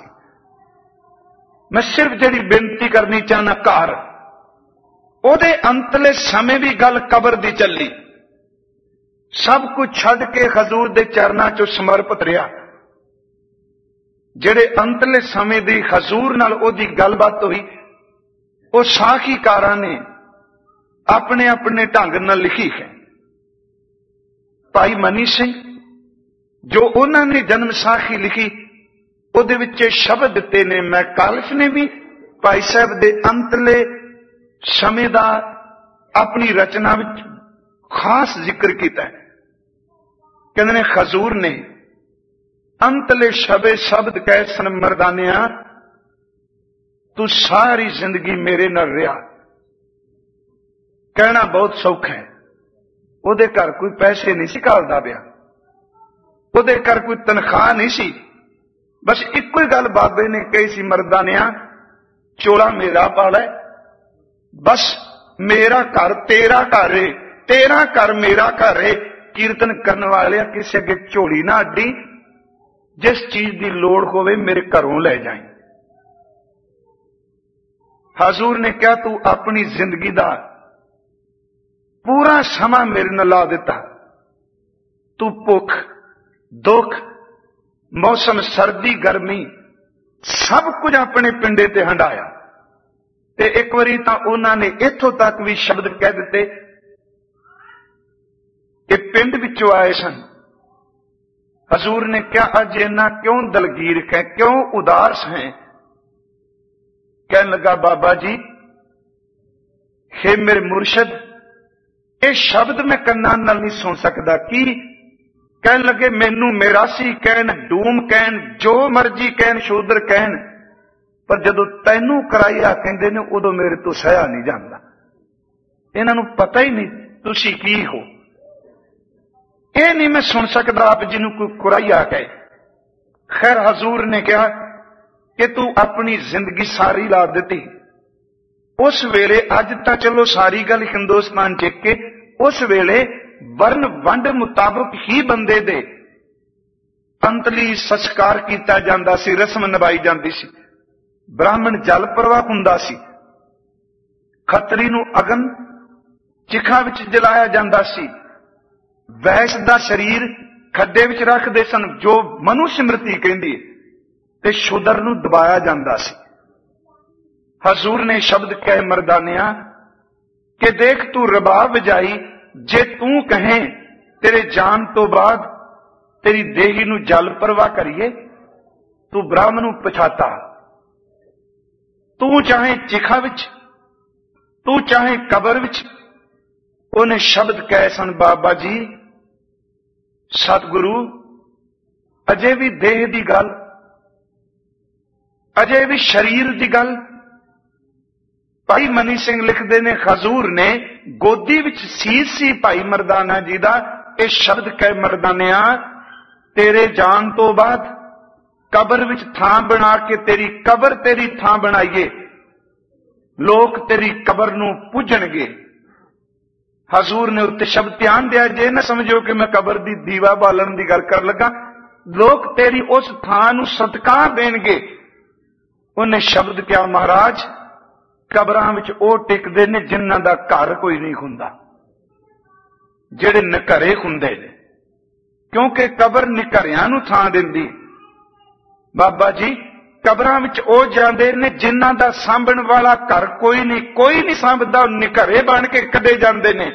ਮੈਂ ਸਿਰਫ ਜਿਹੜੀ ਬੇਨਤੀ ਕਰਨੀ ਚਾਹਨਾ, ਘਰ ਉਹਦੇ ਅੰਤਲੇ ਸਮੇਂ ਵੀ ਗੱਲ ਕਬਰ ਦੀ ਚੱਲੀ। ਸਭ ਕੁਝ ਛੱਡ ਕੇ ਹਜ਼ੂਰ ਦੇ ਚਰਨਾਂ ਚੋਂ ਸਮਰਪਿਤ ਰਿਹਾ। ਜਿਹੜੇ ਅੰਤਲੇ ਸਮੇਂ ਦੀ ਹਜ਼ੂਰ ਨਾਲ ਉਹਦੀ ਗੱਲਬਾਤ ਹੋਈ, ਉਹ ਸਾਖੀਕਾਰਾਂ ਨੇ ਆਪਣੇ ਆਪਣੇ ਢੰਗ ਨਾਲ ਲਿਖੀ ਹੈ। ਭਾਈ ਮਨੀ ਸਿੰਘ ਜੋ ਉਹਨਾਂ ਨੇ ਜਨਮ ਸਾਖੀ ਲਿਖੀ, ਉਹਦੇ ਵਿੱਚ ਇਹ ਸ਼ਬਦ ਦਿੱਤੇ ਨੇ। ਮੈਂ ਕਾਲਫ ਨੇ ਵੀ ਭਾਈ ਸਾਹਿਬ ਦੇ ਅੰਤਲੇ ਸਮੇਂ ਦਾ ਆਪਣੀ ਰਚਨਾ ਵਿੱਚ ਖਾਸ ਜ਼ਿਕਰ ਕੀਤਾ ਹੈ। ਕਹਿੰਦੇ ਨੇ ਹਜ਼ੂਰ ਨੇ ਅੰਤਲੇ ਸ਼ਬਦ ਕਹੇ ਸਨ, ਮਰਦਾਨਿਆਂ ਤੂੰ ਸਾਰੀ ਜ਼ਿੰਦਗੀ ਮੇਰੇ ਨਾਲ ਰਿਹਾ। ਕਹਿਣਾ ਬਹੁਤ ਸੌਖਾ ਹੈ। ਉਹਦੇ ਘਰ ਕੋਈ ਪੈਸੇ ਨਹੀਂ ਸੀ ਘਾਲਦਾ ਪਿਆ, ਉਹਦੇ ਘਰ ਕੋਈ ਤਨਖਾਹ ਨਹੀਂ ਸੀ। ਬਸ ਇੱਕੋ ਹੀ ਗੱਲ ਬਾਬੇ ਨੇ ਕਹੀ ਸੀ, ਮਰਦਾਨਿਆਂ ਚੋਲਾ ਮੇਰਾ ਪਾਲਾ, ਬਸ ਮੇਰਾ ਘਰ ਤੇਰਾ ਘਰ ਏ, ਤੇਰਾ ਘਰ ਮੇਰਾ ਘਰ ਏ। ਕੀਰਤਨ ਕਰਨ ਵਾਲਿਆ ਕਿਸੇ ਅੱਗੇ ਝੋਲੀ ਨਾ ਅੱਡੀ, ਜਿਸ ਚੀਜ਼ ਦੀ ਲੋੜ ਹੋਵੇ ਮੇਰੇ ਘਰੋਂ ਲੈ ਜਾਈਂ। ਹਜ਼ੂਰ ਨੇ ਕਿਹਾ ਤੂੰ ਆਪਣੀ ਜ਼ਿੰਦਗੀ ਦਾ ਪੂਰਾ ਸਮਾਂ ਮੇਰੇ ਨਾਲ ਲਾ ਦਿੱਤਾ। ਤੂੰ ਭੁੱਖ ਦੁੱਖ, ਮੌਸਮ ਸਰਦੀ ਗਰਮੀ, ਸਭ ਕੁਝ ਆਪਣੇ ਪਿੰਡੇ ਤੇ ਹੰਡਾਇਆ। ਤੇ ਇੱਕ ਵਾਰੀ ਤਾਂ ਉਹਨਾਂ ਨੇ ਇੱਥੋਂ ਤੱਕ ਵੀ ਸ਼ਬਦ ਕਹਿ ਦਿੱਤੇ ਕਿ ਪਿੰਡ ਵਿੱਚੋਂ ਆਏ ਸਨ। ਹਜ਼ੂਰ ਨੇ ਕਿਹਾ ਅੱਜ ਇੰਨਾ ਕਿਉਂ ਦਲਗੀਰ ਹੈ, ਕਿਉਂ ਉਦਾਸ ਹੈ? ਕਹਿਣ ਲੱਗਾ ਬਾਬਾ ਜੀ, ਹੇ ਮੇਰੇ ਮੁਰਸ਼ਦ, ਇਹ ਸ਼ਬਦ ਮੈਂ ਕੰਨਾਂ ਨਾਲ ਨਹੀਂ ਸੁਣ ਸਕਦਾ। ਕੀ ਕਹਿਣ ਲੱਗੇ? ਮੈਨੂੰ ਮੇਰਾਸੀ ਕਹਿਣ, ਡੂਮ ਕਹਿਣ, ਜੋ ਮਰਜੀ ਕਹਿਣ, ਸ਼ੂਦਰ ਕਹਿਣ, ਪਰ ਜਦੋਂ ਤੈਨੂੰ ਕਰਾਈਆ ਕਹਿੰਦੇ ਨੇ ਉਦੋਂ ਮੇਰੇ ਤੋਂ ਸਹਿਆ ਨਹੀਂ ਜਾਂਦਾ। ਇਹਨਾਂ ਨੂੰ ਪਤਾ ਹੀ ਨਹੀਂ ਤੁਸੀਂ ਕੀ ਹੋ। ਇਹ ਨਹੀਂ ਮੈਂ ਸੁਣ ਸਕਦਾ ਆਪ ਜਿਹਨੂੰ ਕੋਈ ਕੁਰਾਈਆ ਕਹੇ। ਖੈਰ ਹਜ਼ੂਰ ਨੇ ਕਿਹਾ ਕਿ ਤੂੰ ਆਪਣੀ ਜ਼ਿੰਦਗੀ ਸਾਰੀ ਲਾ ਦਿੱਤੀ। ਉਸ ਵੇਲੇ, ਅੱਜ ਤਾਂ ਚਲੋ ਸਾਰੀ ਗੱਲ ਹਿੰਦੁਸਤਾਨ ਚ ਕੇ, ਉਸ ਵੇਲੇ ਵਰਨ ਵੰਡ ਮੁਤਾਬਕ ਹੀ ਬੰਦੇ ਦੇ ਅੰਤਲੀ ਸੰਸਕਾਰ ਕੀਤਾ ਜਾਂਦਾ ਸੀ, ਰਸਮ ਨਿਭਾਈ ਜਾਂਦੀ ਸੀ। ਬ੍ਰਾਹਮਣ ਜਲ ਪ੍ਰਵਾਹ ਹੁੰਦਾ ਸੀ, ਖੱਤਰੀ ਨੂੰ ਅਗਨ ਚਿਖਾ ਵਿੱਚ ਜਲਾਇਆ ਜਾਂਦਾ ਸੀ, ਵੈਸ਼ ਦਾ ਸਰੀਰ ਖੱਡੇ ਵਿੱਚ ਰੱਖਦੇ ਸਨ ਜੋ ਮਨੂ ਸਿਮਰਤੀ ਕਹਿੰਦੀ ਹੈ, ਤੇ ਸ਼ੂਦਰ ਨੂੰ ਦਬਾਇਆ ਜਾਂਦਾ ਸੀ। ਹਜ਼ੂਰ ਨੇ ਸ਼ਬਦ ਕਹੇ ਮਰਦਾਨਿਆਂ ਕਿ ਦੇਖ ਤੂੰ ਰਬਾਬ ਵਜਾਈ, ਜੇ ਤੂੰ ਕਹੇ ਤੇਰੇ ਜਾਣ ਤੋਂ ਬਾਅਦ ਤੇਰੀ ਦੇਹੀ ਨੂੰ ਜਲ ਪ੍ਰਵਾਹ ਕਰੀਏ, ਤੂੰ ਬ੍ਰਾਹਮਣ ਨੂੰ ਪਛਾਤਾ। ਤੂੰ ਚਾਹੇ ਚਿਖਾ ਵਿੱਚ ਤੂੰ ਚਾਹੇ ਕਬਰ ਵਿੱਚ। ਉਹਨੇ ਸ਼ਬਦ ਕਹੇ ਸਨ, ਬਾਬਾ ਜੀ ਸਤਿਗੁਰੂ ਅਜੇ ਵੀ ਦੇਹ ਦੀ ਗੱਲ, ਅਜੇ ਵੀ ਸਰੀਰ ਦੀ ਗੱਲ। ਭਾਈ ਮਨੀ ਸਿੰਘ ਲਿਖਦੇ ਨੇ, ਹਜ਼ੂਰ ਨੇ ਗੋਦੀ ਵਿੱਚ ਸੀਸ ਸੀ ਭਾਈ ਮਰਦਾਨਾ ਜੀ ਦਾ। ਇਹ ਸ਼ਬਦ ਕਹੇ, ਮਰਦਾਨਿਆ ਤੇਰੇ ਜਾਣ ਤੋਂ ਬਾਅਦ ਕਬਰ ਵਿੱਚ ਥਾਂ ਬਣਾ ਕੇ ਤੇਰੀ ਕਬਰ ਤੇਰੀ ਥਾਂ ਬਣਾਈਏ, ਲੋਕ ਤੇਰੀ ਕਬਰ ਨੂੰ ਪੂਜਣਗੇ। ਹਜ਼ੂਰ ਨੇ ਉੱਤੇ ਸ਼ਬਦ ਧਿਆਨ ਦਿਆ, ਜੇ ਨਾ ਸਮਝੋ ਕਿ ਮੈਂ ਕਬਰ ਦੀ ਦੀਵਾ ਬਾਲਣ ਦੀ ਗੱਲ ਕਰਨ ਲੱਗਾ, ਲੋਕ ਤੇਰੀ ਉਸ ਥਾਂ ਨੂੰ ਸਤਿਕਾਰ ਦੇਣਗੇ। ਉਹਨੇ ਸ਼ਬਦ ਕਿਹਾ, ਮਹਾਰਾਜ ਕਬਰਾਂ ਵਿੱਚ ਉਹ ਟਿਕਦੇ ਨੇ ਜਿਨ੍ਹਾਂ ਦਾ ਘਰ ਕੋਈ ਨਹੀਂ ਹੁੰਦਾ, ਜਿਹੜੇ ਨਿਘਰੇ ਹੁੰਦੇ ਨੇ, ਕਿਉਂਕਿ ਕਬਰ ਨਿਘਰਿਆਂ ਨੂੰ ਥਾਂ ਦਿੰਦੀ। ਬਾਬਾ ਜੀ ਕਬਰਾਂ ਵਿੱਚ ਉਹ ਜਾਂਦੇ ਨੇ ਜਿਨ੍ਹਾਂ ਦਾ ਸਾਂਭਣ ਵਾਲਾ ਘਰ ਕੋਈ ਨਹੀਂ ਸਾਂਭਦਾ, ਉਹ ਨਿਘਰੇ ਬਣ ਕੇ ਕਦੇ ਜਾਂਦੇ ਨੇ।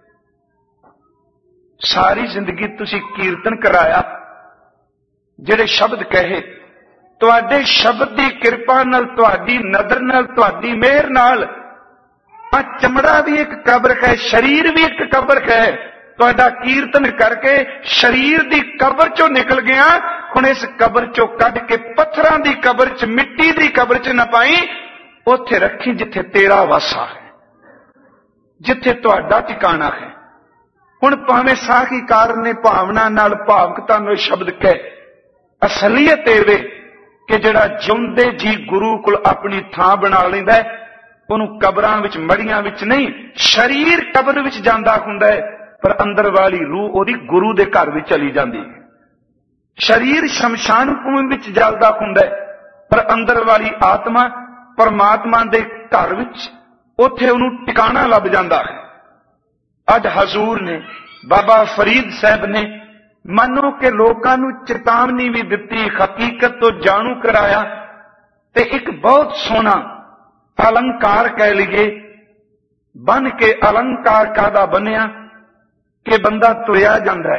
ਸਾਰੀ ਜ਼ਿੰਦਗੀ ਤੁਸੀਂ ਕੀਰਤਨ ਕਰਾਇਆ, ਜਿਹੜੇ ਸ਼ਬਦ ਕਹੇ, ਤੁਹਾਡੇ ਸ਼ਬਦ ਦੀ ਕਿਰਪਾ ਨਾਲ, ਤੁਹਾਡੀ ਨਜ਼ਰ ਨਾਲ, ਤੁਹਾਡੀ ਮਿਹਰ ਨਾਲ ਆ ਚਮੜਾ ਵੀ ਇੱਕ ਕਬਰ ਹੈ, ਸਰੀਰ ਵੀ ਇੱਕ ਕਬਰ ਹੈ। ਤੁਹਾਡਾ ਕੀਰਤਨ ਕਰਕੇ ਸਰੀਰ ਦੀ ਕਬਰ ਚੋਂ ਨਿਕਲ ਗਿਆ। ਹੁਣ ਇਸ ਕਬਰ ਚੋਂ ਕੱਢ ਕੇ ਪੱਥਰਾਂ ਦੀ ਕਬਰ ਚ, ਮਿੱਟੀ ਦੀ ਕਬਰ ਚ ਨਾ ਪਾਈ, ਉੱਥੇ ਰੱਖੀ ਜਿੱਥੇ ਤੇਰਾ ਵਾਸਾ ਹੈ, ਜਿੱਥੇ ਤੁਹਾਡਾ ਟਿਕਾਣਾ ਹੈ। ਹੁਣ ਭਾਵੇਂ ਸਾਖੀਕਾਰ ਨੇ ਭਾਵਨਾ ਨਾਲ, ਭਾਵਕਤਾ ਨਾਲ ਸ਼ਬਦ ਕਹੇ, ਅਸਲੀਅਤ ਇਹ ਵੇ ਕਿ ਜਿਹੜਾ ਜਿਉਂਦੇ ਜੀ ਗੁਰੂ ਕੋਲ ਆਪਣੀ ਥਾਂ ਬਣਾ ਲੈਂਦਾ, ਉਹਨੂੰ ਕਬਰਾਂ ਵਿੱਚ, ਮੜੀਆਂ ਵਿੱਚ ਨਹੀਂ, ਸਰੀਰ ਕਬਰ ਵਿੱਚ ਜਾਂਦਾ ਹੁੰਦਾ ਹੈ, ਪਰ ਅੰਦਰ ਵਾਲੀ ਰੂਹ ਉਹਦੀ ਗੁਰੂ ਦੇ ਘਰ ਵਿੱਚ ਚਲੀ ਜਾਂਦੀ ਹੈ। ਸਰੀਰ ਸ਼ਮਸ਼ਾਨ ਭੂਮੀ ਵਿੱਚ ਜਲਦਾ ਹੁੰਦਾ ਹੈ, ਪਰ ਅੰਦਰ ਵਾਲੀ ਆਤਮਾ ਪਰਮਾਤਮਾ ਦੇ ਘਰ ਵਿੱਚ, ਉੱਥੇ ਉਹਨੂੰ ਟਿਕਾਣਾ ਲੱਭ ਜਾਂਦਾ ਹੈ। ਅੱਜ ਹਜ਼ੂਰ ਨੇ, ਬਾਬਾ ਫਰੀਦ ਸਾਹਿਬ ਨੇ ਮੰਨੋ ਕਿ ਲੋਕਾਂ ਨੂੰ ਚੇਤਾਵਨੀ ਵੀ ਦਿੱਤੀ, ਹਕੀਕਤ ਤੋਂ ਜਾਣੂ ਕਰਾਇਆ, ਤੇ ਇੱਕ ਬਹੁਤ ਸੋਹਣਾ ਅਲੰਕਾਰ ਕਹਿ ਲਈਏ, ਬਨ ਕੇ ਅਲੰਕਾਰ ਕਾਹਦਾ ਬਣਿਆ ਕਿ ਬੰਦਾ ਤੁਰਿਆ ਜਾਂਦਾ ਹੈ,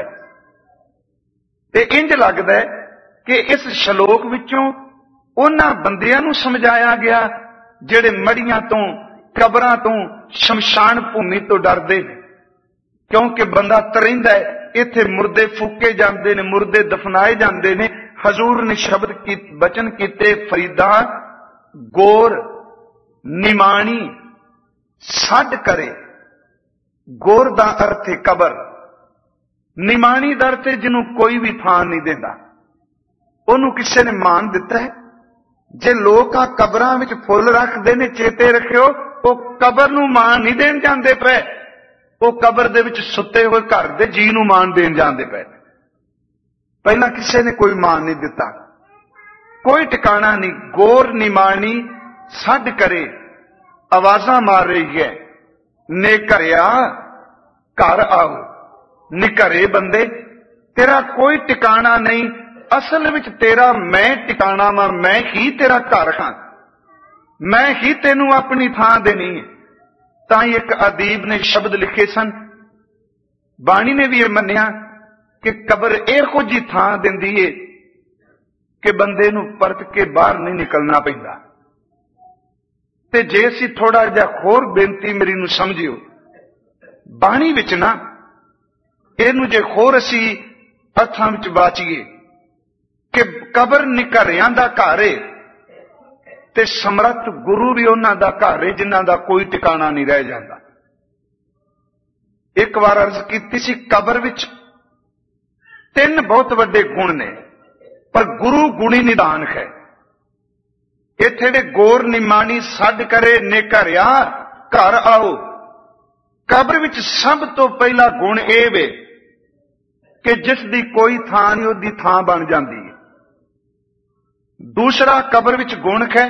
ਤੇ ਇੰਜ ਲੱਗਦਾ ਹੈ ਕਿ ਇਸ ਸ਼ਲੋਕ ਵਿੱਚੋਂ ਉਹਨਾਂ ਬੰਦਿਆਂ ਨੂੰ ਸਮਝਾਇਆ ਗਿਆ ਜਿਹੜੇ ਮੜੀਆਂ ਤੋਂ, ਕਬਰਾਂ ਤੋਂ, ਸ਼ਮਸ਼ਾਨ ਭੂਮੀ ਤੋਂ ਡਰਦੇ ਨੇ, ਕਿਉਂਕਿ ਬੰਦਾ ਤਰਿੰਦਾ ਹੈ, ਇੱਥੇ ਮੁਰਦੇ ਫੂਕੇ ਜਾਂਦੇ ਨੇ, ਮੁਰਦੇ ਦਫਨਾਏ ਜਾਂਦੇ ਨੇ। ਹਜ਼ੂਰ ਨੇ ਸ਼ਬਦ ਬਚਨ ਕੀਤੇ, ਫਰੀਦਾ ਗੋਰ ਨਿਮਾਣੀ ਛੱਡ ਕਰੇ। ਗੋਰ ਦਾ ਅਰਥ ਹੈ ਕਬਰ, ਨਿਮਾਣੀ ਦਾ ਅਰਥ ਹੈ ਜਿਹਨੂੰ ਕੋਈ ਵੀ ਥਾਂ ਨਹੀਂ ਦਿੰਦਾ, ਉਹਨੂੰ ਕਿਸੇ ਨੇ ਮਾਨ ਦਿੱਤਾ ਹੈ। ਜੇ ਲੋਕ ਆ ਕਬਰਾਂ ਵਿੱਚ ਫੁੱਲ ਰੱਖਦੇ ਨੇ, ਚੇਤੇ ਰੱਖਿਓ, ਉਹ ਕਬਰ ਨੂੰ ਮਾਨ ਨਹੀਂ ਦੇਣ ਜਾਂਦੇ ਪਏ, ਉਹ ਕਬਰ ਦੇ ਵਿੱਚ ਸੁੱਤੇ ਹੋਏ ਘਰ ਦੇ ਜੀ ਨੂੰ ਮਾਨ ਦੇਣ ਜਾਂਦੇ ਪਏ। ਪਹਿਲਾਂ ਕਿਸੇ ਨੇ ਕੋਈ ਮਾਨ ਨਹੀਂ ਦਿੱਤਾ, ਕੋਈ ਟਿਕਾਣਾ ਨਹੀਂ। ਗੋਰ ਨਿਮਾਣੀ ਛੱਡ ਕਰੇ, ਆਵਾਜ਼ਾਂ ਮਾਰ ਰਹੀ ਹੈ, ਨਿਘਰਿਆ ਘਰ ਆਓ। ਨਿਘਰੇ ਬੰਦੇ, ਤੇਰਾ ਕੋਈ ਟਿਕਾਣਾ ਨਹੀਂ, ਅਸਲ ਵਿੱਚ ਤੇਰਾ ਮੈਂ ਟਿਕਾਣਾ ਵਾਂ, ਮੈਂ ਹੀ ਤੇਰਾ ਘਰ ਹਾਂ, ਮੈਂ ਹੀ ਤੈਨੂੰ ਆਪਣੀ ਥਾਂ ਦੇਣੀ ਹੈ। ਤਾਂ ਹੀ ਇੱਕ ਅਦੀਬ ਨੇ ਸ਼ਬਦ ਲਿਖੇ ਸਨ, ਬਾਣੀ ਨੇ ਵੀ ਇਹ ਮੰਨਿਆ ਕਿ ਕਬਰ ਇਹੋ ਜਿਹੀ ਥਾਂ ਦਿੰਦੀ ਏ ਕਿ ਬੰਦੇ ਨੂੰ ਪਰਤ ਕੇ ਬਾਹਰ ਨਹੀਂ ਨਿਕਲਣਾ ਪੈਂਦਾ। ਤੇ ਜੇ ਅਸੀਂ ਥੋੜਾ ਜਿਹਾ ਹੋਰ ਬੇਨਤੀ ਮੇਰੀ ਨੂੰ ਸਮਝਿਓ, ਬਾਣੀ ਵਿੱਚ ਨਾ ਇਹਨੂੰ ਜੇ ਹੋਰ ਅਸੀਂ ਹੱਥਾਂ ਵਿੱਚ ਬਾਚੀਏ ਕਿ ਕਬਰ ਨਿਘਰਿਆਂ ਦਾ ਘਰ ਏ, ਤੇ ਸਮਰੱਥ ਗੁਰੂ ਵੀ ਉਹਨਾਂ ਦਾ ਘਰ ਏ ਜਿਨ੍ਹਾਂ ਦਾ ਕੋਈ ਟਿਕਾਣਾ ਨਹੀਂ ਰਹਿ ਜਾਂਦਾ। ਇੱਕ ਵਾਰ ਅਰਜ਼ ਕੀਤੀ ਸੀ, ਕਬਰ ਵਿੱਚ 3 ਬਹੁਤ ਵੱਡੇ ਗੁਣ ਨੇ, ਪਰ ਗੁਰੂ ਗੁਣੀ ਨਿਦਾਨ ਹੈ। ਇੱਥੇ ਜਿਹੜੇ ਗੋਰ ਨਿਮਾਣੀ ਛੱਡ ਕਰੇ, ਨਿਘਰਿਆ ਘਰ ਆਓ, ਕਬਰ ਵਿੱਚ ਸਭ ਤੋਂ ਪਹਿਲਾ ਗੁਣ ਇਹ ਵੇ ਕਿ ਜਿਸ ਦੀ ਕੋਈ ਥਾਂ ਨਹੀਂ, ਉਹਦੀ ਥਾਂ ਬਣ ਜਾਂਦੀ ਹੈ। ਦੂਸਰਾ ਕਬਰ ਵਿੱਚ ਗੁਣ ਹੈ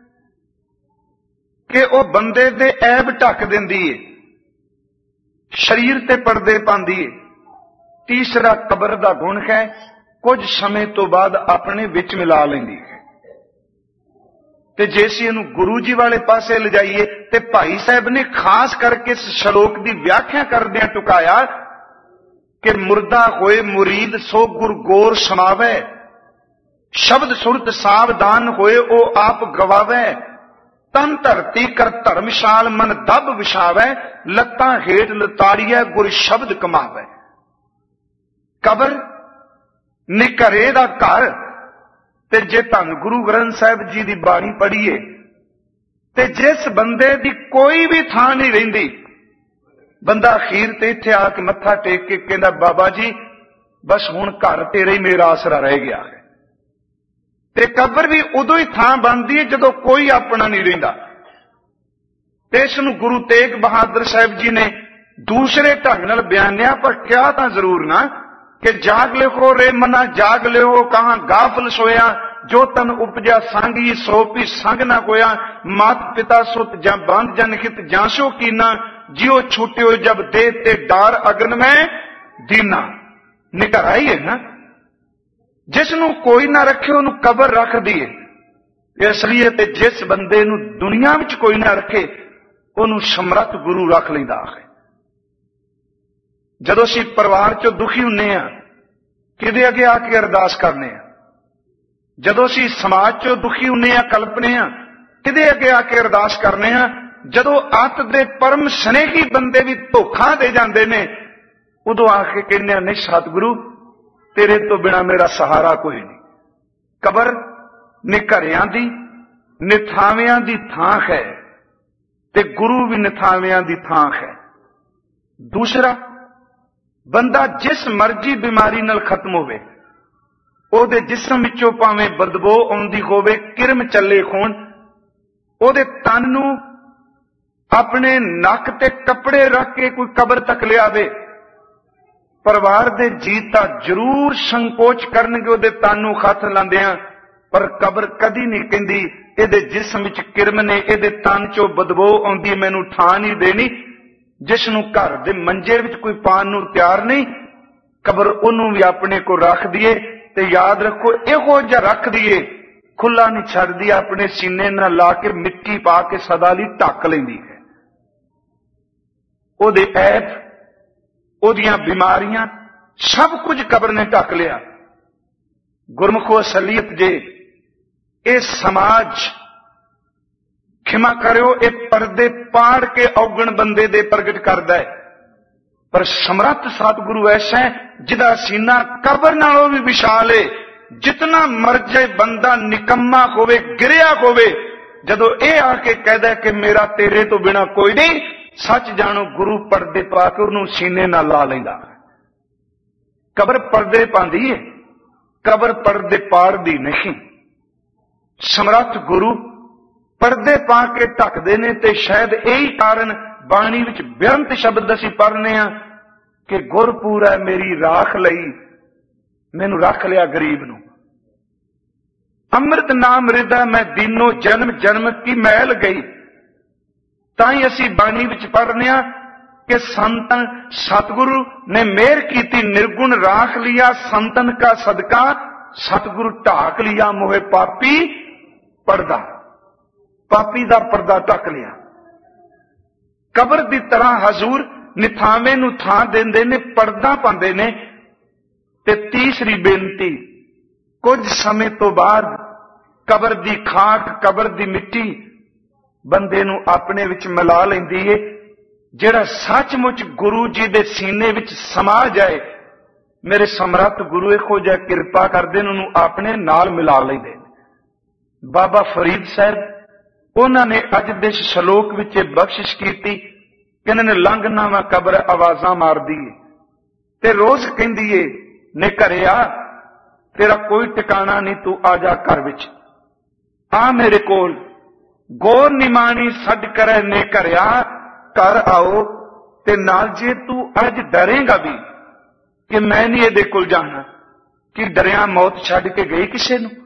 ਕਿ ਉਹ ਬੰਦੇ ਦੇ ਐਬ ਢੱਕ ਦਿੰਦੀ ਏ, ਸਰੀਰ ਤੇ ਪਰਦੇ ਪਾਉਂਦੀ ਏ। ਤੀਸਰਾ ਕਬਰ ਦਾ ਗੁਣ ਹੈ, ਕੁਝ ਸਮੇਂ ਤੋਂ ਬਾਅਦ ਆਪਣੇ ਵਿੱਚ ਮਿਲਾ ਲੈਂਦੀ ਹੈ। ਤੇ ਜੇ ਅਸੀਂ ਇਹਨੂੰ ਗੁਰੂ ਜੀ ਵਾਲੇ ਪਾਸੇ ਲਿਜਾਈਏ, ਤੇ ਭਾਈ ਸਾਹਿਬ ਨੇ ਖਾਸ ਕਰਕੇ ਇਸ ਸ਼ਲੋਕ ਦੀ ਵਿਆਖਿਆ ਕਰਦਿਆਂ ਟੁਕਾਇਆ ਕਿ ਮੁਰਦਾ ਹੋਏ ਮੁਰੀਦ ਸੋ ਗੁਰ ਗੋਰ ਸਮਾਵੈ, ਸ਼ਬਦ ਸੁਰਤ ਸਾਵਧਾਨ ਹੋਏ ਉਹ ਆਪ ਗਵਾਵੈ, तन धरती कर धर्मशाल मन दब विछावै, लत्तां हेठ लताड़िए गुर शब्द कमावै। कबर निघरे दा घर, ते जे धन गुरु ग्रंथ साहिब जी दी बाणी पढ़ीए ते जिस बंदे दी कोई भी थां नहीं रहिंदी, बंदा अखीर ते इत्थे आके मत्था टेक के कहंदा बाबा जी बस हुण घर तेरे ही मेरा आसरा रह गया है। ते कबर भी उदों ही थां बनदी है जदों कोई अपना नहीं रहिंदा। ते इस नूं गुरु तेग बहादुर साहिब जी ने दूसरे ढंग नाल बयानिया, पर क्या तां जरूर ना कि जाग लिखो रे मना जाग लियो, कहां गाफल सोया, जो तन उपजा सांगी सो भी संग ना कोया, मात पिता सुत जां बांध जन हित जांसो कीना, जियो छूट्यो जब दे ते डार अगन में दीना। निकर आई है ना, जिसनू कोई ना रखे उन्होंने कबर रख दिए। इसलिए ते जिस बंदे नू दुनिया विच कोई ना रखे उन्होंने समर्थ गुरु रख लैंदा है। जदों असीं परिवार चों दुखी हुन्ने आ, किहदे अगे आके अरदास करने आ। जदों असीं समाज चों दुखी हुन्ने आ, कल्पने आ, किहदे अगे आके अरदास करने आ। जदों अत दे परम स्नेही बंदे भी धोखा दे जांदे ने, उदों आके कहने आ नहीं सतगुरु तेरे तो बिना मेरा सहारा कोई नहीं। कबर निघरियां दी निथावियां दी थां है, ते गुरु भी निथावियां दी थां है। दूसरा, बंदा जिस मर्जी बीमारी नाल खत्म होवे, ओदे जिस्म विचों भावें बदबू आउंदी होवे, किरम चले खून, ओदे तन नूं अपने नक ते कपड़े रख के कोई कबर तक लियावे, परिवार दे जी तां जरूर संकोच करनगे ओदे तन नूं हत्थ लांदियां, पर कबर कदी नहीं कहंदी इहदे जिस्म विच किरम ने, इहदे तन चों बदबू आउंदी, मैनूं थां नहीं देनी। जिसनूं घर दे मंजे विच कोई पाण नूं तैयार नहीं, कबर उहनूं भी अपने को रख दिए। ते याद रखो इहो जिहा रख दिए, खुला नहीं छड्डदी, अपने सीने नाल ला के मिट्टी पा के सदा लई ढक लैंदी है। ओहदे ऐब, ओहदियां बीमारियां, सब कुछ कबर ने ढक लिया। गुरमुखो असलियत जे ये समाज खिमा करो, ये पर्दे पाड़ के औगण बंदे दे प्रगट करदा है, पर समर्थ सतगुरु ऐसा है जिदा सीना कबर नालों भी विशाल है। जितना मर्जे बंदा निकम्मा होवे, गिरिया होवे, जदों ये आके कहदा कि मेरा तेरे तो बिना कोई नहीं, सच जानो गुरु पर्दे पा के उन्होंने सीने नाल ला लैंदा। कबर पर्दे पांदी है, कबर पर्दे पाड़दी नहीं। समर्थ गुरु पर्दे पा के ढकदे ने, ते शायद यही कारण बाणी विच बेअंत शब्द असीं पढ़ने आ कि गुरपुर है मेरी राख लई, मैनू रख लिया गरीब नूं। अमृत नाम रिदा मैं दीनो जन्म जन्म की मैल गई। ताई असी बाणी विच पढ़ने आ कि संतन सतगुरु ने मेहर की निर्गुण राख लिया, संतन का सदका सतगुरु ढाक लिया, मोहे पापी पर्दा, पापी दा पर्दा ढक लिया। कबर दी तरह हजूर निथावे नूं थां देंदे ने, पर्दा पांदे ने। ते तीसरी बेनती, कुछ समय तो बाद कबर दी खाक, कबर दी मिट्टी बंदे नूं अपने विच मिला लैंदी है। जिहड़ा सचमुच गुरु जी दे सीने विच समा जाए, मेरे समर्थ गुरु इहो जिहा किरपा करदे ने, उहनूं अपने नाल मिला लैंदे। बाबा फरीद साहब उन्होंने अज दे श्लोक विच बख्शिश कीती कि इन्हां लंघ नावा कबर आवाज़ां मारदी है ते रोज कहंदी है ने घरे आ, तेरा कोई टिकाणा नहीं, तू आ जा घर विच, आ मेरे कोल, गोर निमाणी छड्ड करे ने घरे आ, घर आओ। ते नाल जे तू अज डरेगा भी कि मैं नहीं इहदे कोल जाना, कि डरिया मौत छड्ड के गई किसे नूं।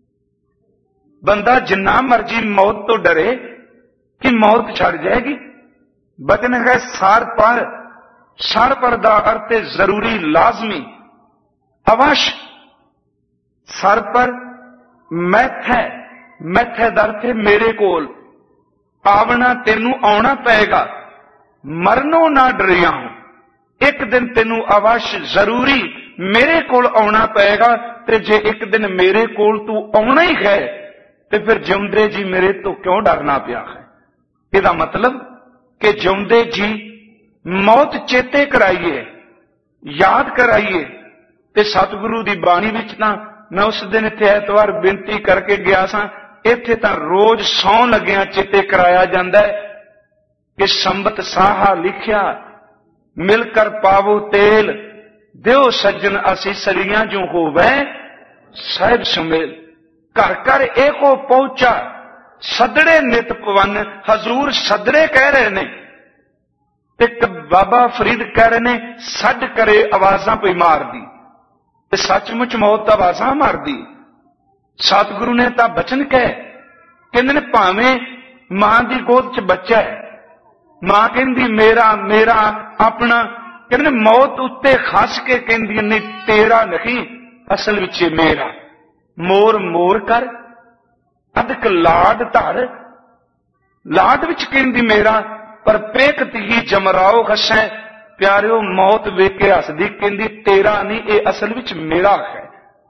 बंदा जिन्ना मर्जी मौत तो डरे कि मौत छड़ जाएगी। वचन है सार पर, सार पर दा अर्थ जरूरी लाजमी अवश्य। सर पर मैथे, मैथे दा अर्थ मेरे कोल आवना, तेनू आना पेगा, मरनों ना डरिया हूं, एक दिन तेनू अवश्य जरूरी मेरे कोल आना पेगा। ते जे एक दिन मेरे कोल तू आना ही है ਤੇ ਫਿਰ ਜਿਉਂਦੇ ਜੀ ਮੇਰੇ ਤੋਂ ਕਿਉਂ ਡਰਨਾ ਪਿਆ ਹੈ? ਇਹਦਾ ਮਤਲਬ ਕਿ ਜਿਉਂਦੇ ਜੀ ਮੌਤ ਚੇਤੇ ਕਰਾਈਏ, ਯਾਦ ਕਰਾਈਏ। ਤੇ ਸਤਿਗੁਰੂ ਦੀ ਬਾਣੀ ਵਿੱਚ ਤਾਂ ਮੈਂ ਉਸ ਦਿਨ ਇੱਥੇ ਐਤਵਾਰ ਬੇਨਤੀ ਕਰਕੇ ਗਿਆ ਸਾਂ, ਇੱਥੇ ਤਾਂ ਰੋਜ਼ ਸੌਣ ਲੱਗਿਆਂ ਚੇਤੇ ਕਰਾਇਆ ਜਾਂਦਾ ਹੈ ਕਿ ਸੰਬਤ ਸਾਹਾ ਲਿਖਿਆ, ਮਿਲ ਕਰ ਪਾਵੋ ਤੇਲ, ਦਿਓ ਸੱਜਣ ਅਸੀਸਰੀਆਂ ਜੋ ਹੋਵੇ ਸਾਹਿਬ ਸੁਮੇਲ। ਘਰ ਘਰ ਏਕੋ ਪਹੁੰਚਾ, ਸਦੜੇ ਨਿਤ ਪਵਨ। ਹਜ਼ੂਰ ਸਦੜੇ ਕਹਿ ਰਹੇ ਨੇ, ਇੱਕ ਬਾਬਾ ਫਰੀਦ ਕਹਿ ਰਹੇ ਨੇ ਸੱਡ ਕਰੇ ਆਵਾਜ਼ਾਂ ਪਈ ਮਾਰਦੀ। ਤੇ ਸੱਚਮੁੱਚ ਮੌਤ ਆਵਾਜ਼ਾਂ ਮਾਰਦੀ। ਸਤਿਗੁਰੂ ਨੇ ਤਾਂ ਬਚਨ ਕਹੇ, ਕਹਿੰਦੇ ਨੇ ਭਾਵੇਂ ਮਾਂ ਦੀ ਗੋਦ 'ਚ ਬੱਚਾ ਹੈ, ਮਾਂ ਕਹਿੰਦੀ ਮੇਰਾ ਮੇਰਾ ਆਪਣਾ, ਕਹਿੰਦੇ ਮੌਤ ਉੱਤੇ ਖਸ ਕੇ ਕਹਿੰਦੀ ਨਹੀਂ ਤੇਰਾ ਨਹੀਂ, ਅਸਲ ਵਿੱਚ ਮੇਰਾ। ਮੋਰ ਮੋਰ ਕਰ ਅਧਿਕ ਲਾਡ ਧਰ, ਲਾਡ ਵਿੱਚ ਕਹਿੰਦੀ ਮੇਰਾ, ਪਰ ਪੇਖਤ ਹੀ ਜਮਰਾਓ ਹਸੈ। ਪਿਆਰਿਓ ਮੌਤ ਵੇਖ ਕੇ ਹੱਸਦੀ, ਕਹਿੰਦੀ ਤੇਰਾ ਨਹੀਂ, ਇਹ ਅਸਲ ਵਿੱਚ ਮੇਰਾ ਹੈ।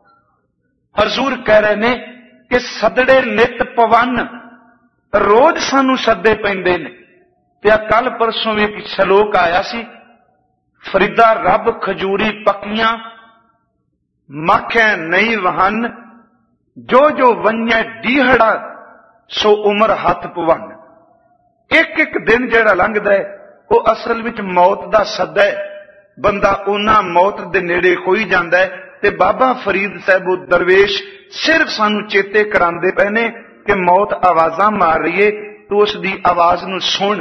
ਹਜ਼ੂਰ ਕਹਿ ਰਹੇ ਨੇ ਕਿ ਸਦੜੇ ਨਿਤ ਪਵਨ, ਰੋਜ਼ ਸਾਨੂੰ ਸੱਦੇ ਪੈਂਦੇ ਨੇ। ਤੇ ਆ ਕੱਲ ਪਰਸੋਂ ਵੀ ਇੱਕ ਸ਼ਲੋਕ ਆਇਆ ਸੀ, ਫਰੀਦਾ ਰੱਬ ਖਜੂਰੀ ਪੱਕੀਆਂ, ਮੱਖੈ ਨਹੀਂ ਵਹਨ, ਜੋ ਜੋ ਵੰਝੈ ਡੀਹੜਾ, ਸੋ ਉਮਰ ਹੱਥ ਪਵਨ। ਇੱਕ ਇੱਕ ਦਿਨ ਜਿਹੜਾ ਲੰਘਦਾ ਹੈ ਉਹ ਅਸਲ ਵਿੱਚ ਮੌਤ ਦਾ ਸੱਦਾ ਹੈ। ਬੰਦਾ ਉਹਨਾਂ ਮੌਤ ਦੇ ਨੇੜੇ ਹੋਈ ਜਾਂਦਾ ਹੈ। ਤੇ ਬਾਬਾ ਫਰੀਦ ਸਾਹਿਬ ਉਹ ਦਰਵੇਸ਼ ਸਿਰਫ ਸਾਨੂੰ ਚੇਤੇ ਕਰਾਉਂਦੇ ਪਏ ਨੇ ਕਿ ਮੌਤ ਆਵਾਜ਼ਾਂ ਮਾਰ ਰਹੀ ਏ, ਤੂੰ ਉਸ ਦੀ ਆਵਾਜ਼ ਨੂੰ ਸੁਣ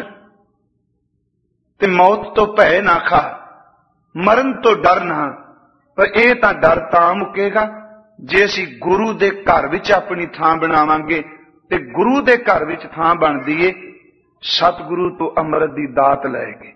ਤੇ ਮੌਤ ਤੋਂ ਭੈ ਨਾ ਖਾ, ਮਰਨ ਤੋਂ ਡਰ ਨਾ। ਪਰ ਇਹ ਤਾਂ ਡਰ ਤਾਂ ਮੁੱਕੇਗਾ ਜੇ ਅਸੀਂ ਗੁਰੂ ਦੇ ਘਰ ਵਿੱਚ ਆਪਣੀ ਥਾਂ ਬਣਾਵਾਂਗੇ। ਤੇ ਗੁਰੂ ਦੇ ਘਰ ਵਿੱਚ ਥਾਂ ਬਣਦੀ ਏ ਸਤਿਗੁਰੂ ਤੋਂ ਅੰਮ੍ਰਿਤ ਦੀ ਦਾਤ ਲੈ ਕੇ।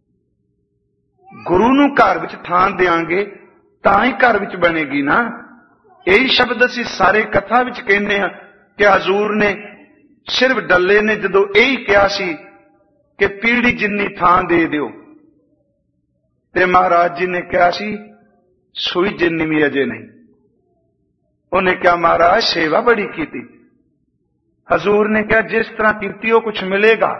ਗੁਰੂ ਨੂੰ ਘਰ ਵਿੱਚ ਥਾਂ ਦੇਾਂਗੇ ਤਾਂ ਹੀ ਘਰ ਵਿੱਚ ਬਣੇਗੀ ਨਾ। ਇਹੀ ਸ਼ਬਦ ਅਸੀਂ ਸਾਰੇ ਕਥਾ ਵਿੱਚ ਕਹਿੰਦੇ ਹਾਂ ਕਿ ਹਜ਼ੂਰ ਨੇ ਸਿਰਫ ਡੱਲੇ ਨੇ ਜਦੋਂ ਇਹੀ ਕਿਹਾ ਸੀ ਕਿ ਪੀੜੀ ਜਿੰਨੀ ਥਾਂ ਦੇ ਦਿਓ, ਤੇ ਮਹਾਰਾਜ ਜੀ ਨੇ ਕਿਹਾ ਸੀ ਸੂਈ ਜਿੰਨੀ ਵੀ ਅਜੇ ਨਹੀਂ। ਉਹਨੇ ਕਿਹਾ ਮਹਾਰਾਜ ਸੇਵਾ ਬੜੀ ਕੀਤੀ। ਹਜ਼ੂਰ ਨੇ ਕਿਹਾ ਜਿਸ ਤਰ੍ਹਾਂ ਕੀਤੀ ਉਹ ਕੁਛ ਮਿਲੇਗਾ।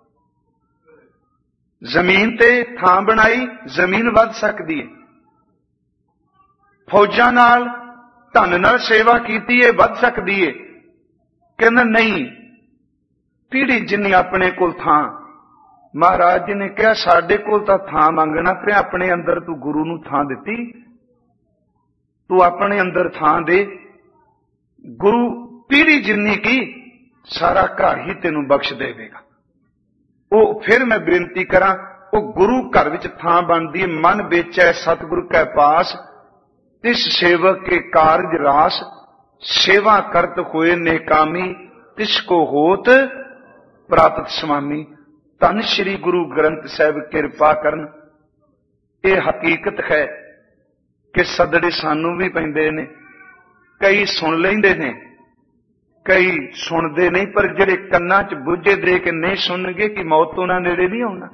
ਜ਼ਮੀਨ ਤੇ ਥਾਂ ਬਣਾਈ, ਜ਼ਮੀਨ ਵੱਧ ਸਕਦੀ ਹੈ। ਫੌਜਾਂ ਨਾਲ ਧਨ ਨਾਲ ਸੇਵਾ ਕੀਤੀ ਹੈ, ਵੱਧ ਸਕਦੀ ਹੈ। ਕਹਿੰਦਾ ਨਹੀਂ, ਪੀੜੀ ਜਿੰਨੀ ਆਪਣੇ ਕੋਲ ਥਾਂ। ਮਹਾਰਾਜ ਜੀ ਨੇ ਕਿਹਾ ਸਾਡੇ ਕੋਲ ਤਾਂ ਥਾਂ ਮੰਗਣਾ ਪਿਆ, ਆਪਣੇ ਅੰਦਰ ਤੂੰ ਗੁਰੂ ਨੂੰ ਥਾਂ ਦਿੱਤੀ, ਤੂੰ ਆਪਣੇ ਅੰਦਰ ਥਾਂ ਦੇ। ਗੁਰੂ ਪੀੜੀ ਜਿੰਨੀ ਕੀ ਸਾਰਾ ਘਰ ਹੀ ਤੈਨੂੰ ਬਖਸ਼ ਦੇਵੇਗਾ। ਉਹ ਫਿਰ ਮੈਂ ਬੇਨਤੀ ਕਰਾਂ, ਉਹ ਗੁਰੂ ਘਰ ਵਿੱਚ ਥਾਂ ਬਣਦੀ। ਮਨ ਵੇਚੈ ਸਤਿਗੁਰ ਕੈ ਪਾਸ, ਤਿਸ ਸੇਵਕ ਕੇ ਕਾਰਜ ਰਾਸ। ਸੇਵਾ ਕਰਤ ਹੋਏ ਨੇਕਾਮੀ, ਤਿਸ ਕੋ ਹੋਤ ਪ੍ਰਾਪਤ ਸੁਆਮੀ। ਧੰਨ ਸ਼੍ਰੀ ਗੁਰੂ ਗ੍ਰੰਥ ਸਾਹਿਬ ਕਿਰਪਾ ਕਰਨ। ਇਹ ਹਕੀਕਤ ਹੈ ਕਿ ਸਦੜੇ ਸਾਨੂੰ ਵੀ ਪੈਂਦੇ ਨੇ। ਕਈ ਸੁਣ ਲੈਂਦੇ ਨੇ, ਕਈ ਸੁਣਦੇ ਨਹੀਂ। ਪਰ ਜਿਹੜੇ ਕੰਨਾਂ 'ਚ ਬੁੱਝੇ ਦੇ ਕੇ ਨਹੀਂ ਸੁਣਨਗੇ ਕਿ ਮੌਤ ਤੋਂ ਉਹਨਾਂ ਨੇੜੇ ਨਹੀਂ ਆਉਣਾ।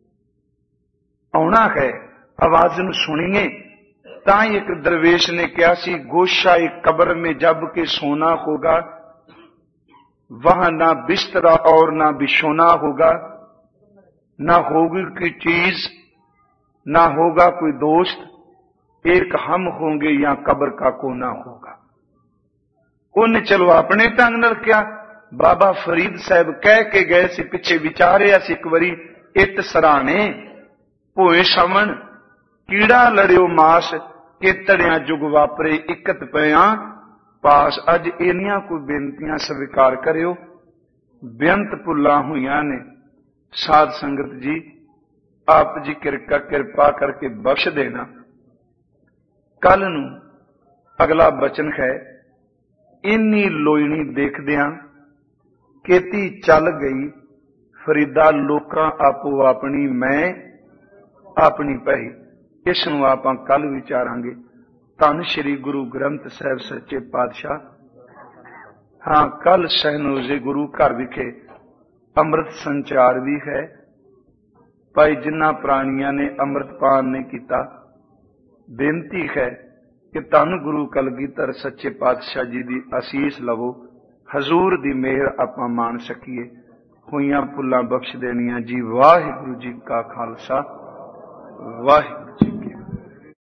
ਆਉਣਾ ਹੈ, ਆਵਾਜ਼ ਨੂੰ ਸੁਣੀਏ। ਤਾਂ ਹੀ ਇੱਕ ਦਰਵੇਸ਼ ਨੇ ਕਿਹਾ ਸੀ, ਗੋਸ਼ਾ ਕਬਰ में जब के सोना होगा, वहां ना बिस्तरा और ना बिछोना होगा, ना होगी कोई चीज, ना होगा कोई दोस्त, एक हम होंगे या कब्र का कोना होगा। ਉਹਨੇ ਚਲੋ ਆਪਣੇ ਢੰਗ ਨਾਲ ਕਿਹਾ। ਬਾਬਾ ਫਰੀਦ ਸਾਹਿਬ ਕਹਿ ਕੇ ਗਏ ਸੀ, ਪਿੱਛੇ ਵਿਚਾਰਿਆ ਸੀ ਇੱਕ ਵਾਰੀ, ਇੱਟ ਸਰਾਣੇ ਭੋਏ ਸ਼ਵਣ, ਕੀੜਾ ਲੜਿਓ ਮਾਸ, ਕੇਤੜਿਆਂ ਜੁਗ ਵਾਪਰੇ ਇਕਤ ਪਿਆ ਪਾਸ। ਅੱਜ ਇੰਨੀਆਂ ਕੋਈ ਬੇਨਤੀਆਂ ਸਵੀਕਾਰ ਕਰਿਓ। ਬੇਅੰਤ ਭੁੱਲਾਂ ਹੋਈਆਂ ਨੇ। ਸਾਧ ਸੰਗਤ ਜੀ, ਆਪ ਜੀ ਕਿਰਪਾ ਕਰਕੇ ਬਖਸ਼ ਦੇਣਾ। ਕੱਲ ਨੂੰ ਅਗਲਾ ਬਚਨ ਹੈ, ਇੰਨੀ ਲੋਇਣੀ ਦੇਖਦਿਆਂ ਕੇਤੀ ਚੱਲ ਗਈ ਫਰੀਦਾ, ਲੋਕਾਂ ਆਪੋ ਆਪਣੀ ਮੈਂ ਆਪਣੀ ਪਈ। ਇਸ ਨੂੰ ਆਪਾਂ ਕੱਲ ਵਿਚਾਰਾਂਗੇ। ਧੰਨ ਸ਼੍ਰੀ ਗੁਰੂ ਗ੍ਰੰਥ ਸਾਹਿਬ ਸੱਚੇ ਪਾਤਸ਼ਾਹ। ਹਾਂ, ਕੱਲ ਸਹਿਨੋਜ਼ੇ ਗੁਰੂ ਘਰ ਵਿਖੇ ਅੰਮ੍ਰਿਤ ਸੰਚਾਰ ਵੀ ਹੈ। ਭਾਈ ਜਿਨ੍ਹਾਂ ਪ੍ਰਾਣੀਆਂ ਨੇ ਅੰਮ੍ਰਿਤਪਾਨ ਨਹੀਂ ਕੀਤਾ, ਬੇਨਤੀ ਹੈ ਕਿ ਧੰਨ ਗੁਰੂ ਕਲਗੀਧਰ ਸੱਚੇ ਪਾਤਸ਼ਾਹ ਜੀ ਦੀ ਅਸੀਸ ਲਵੋ। ਹਜ਼ੂਰ ਦੀ ਮਿਹਰ ਆਪਾਂ ਮਾਣ ਸਕੀਏ। ਹੋਈਆਂ ਭੁੱਲਾਂ ਬਖਸ਼ ਦੇਣੀਆਂ ਜੀ। ਵਾਹਿਗੁਰੂ ਜੀ ਕਾ ਖਾਲਸਾ, ਵਾਹਿਗੁਰੂ।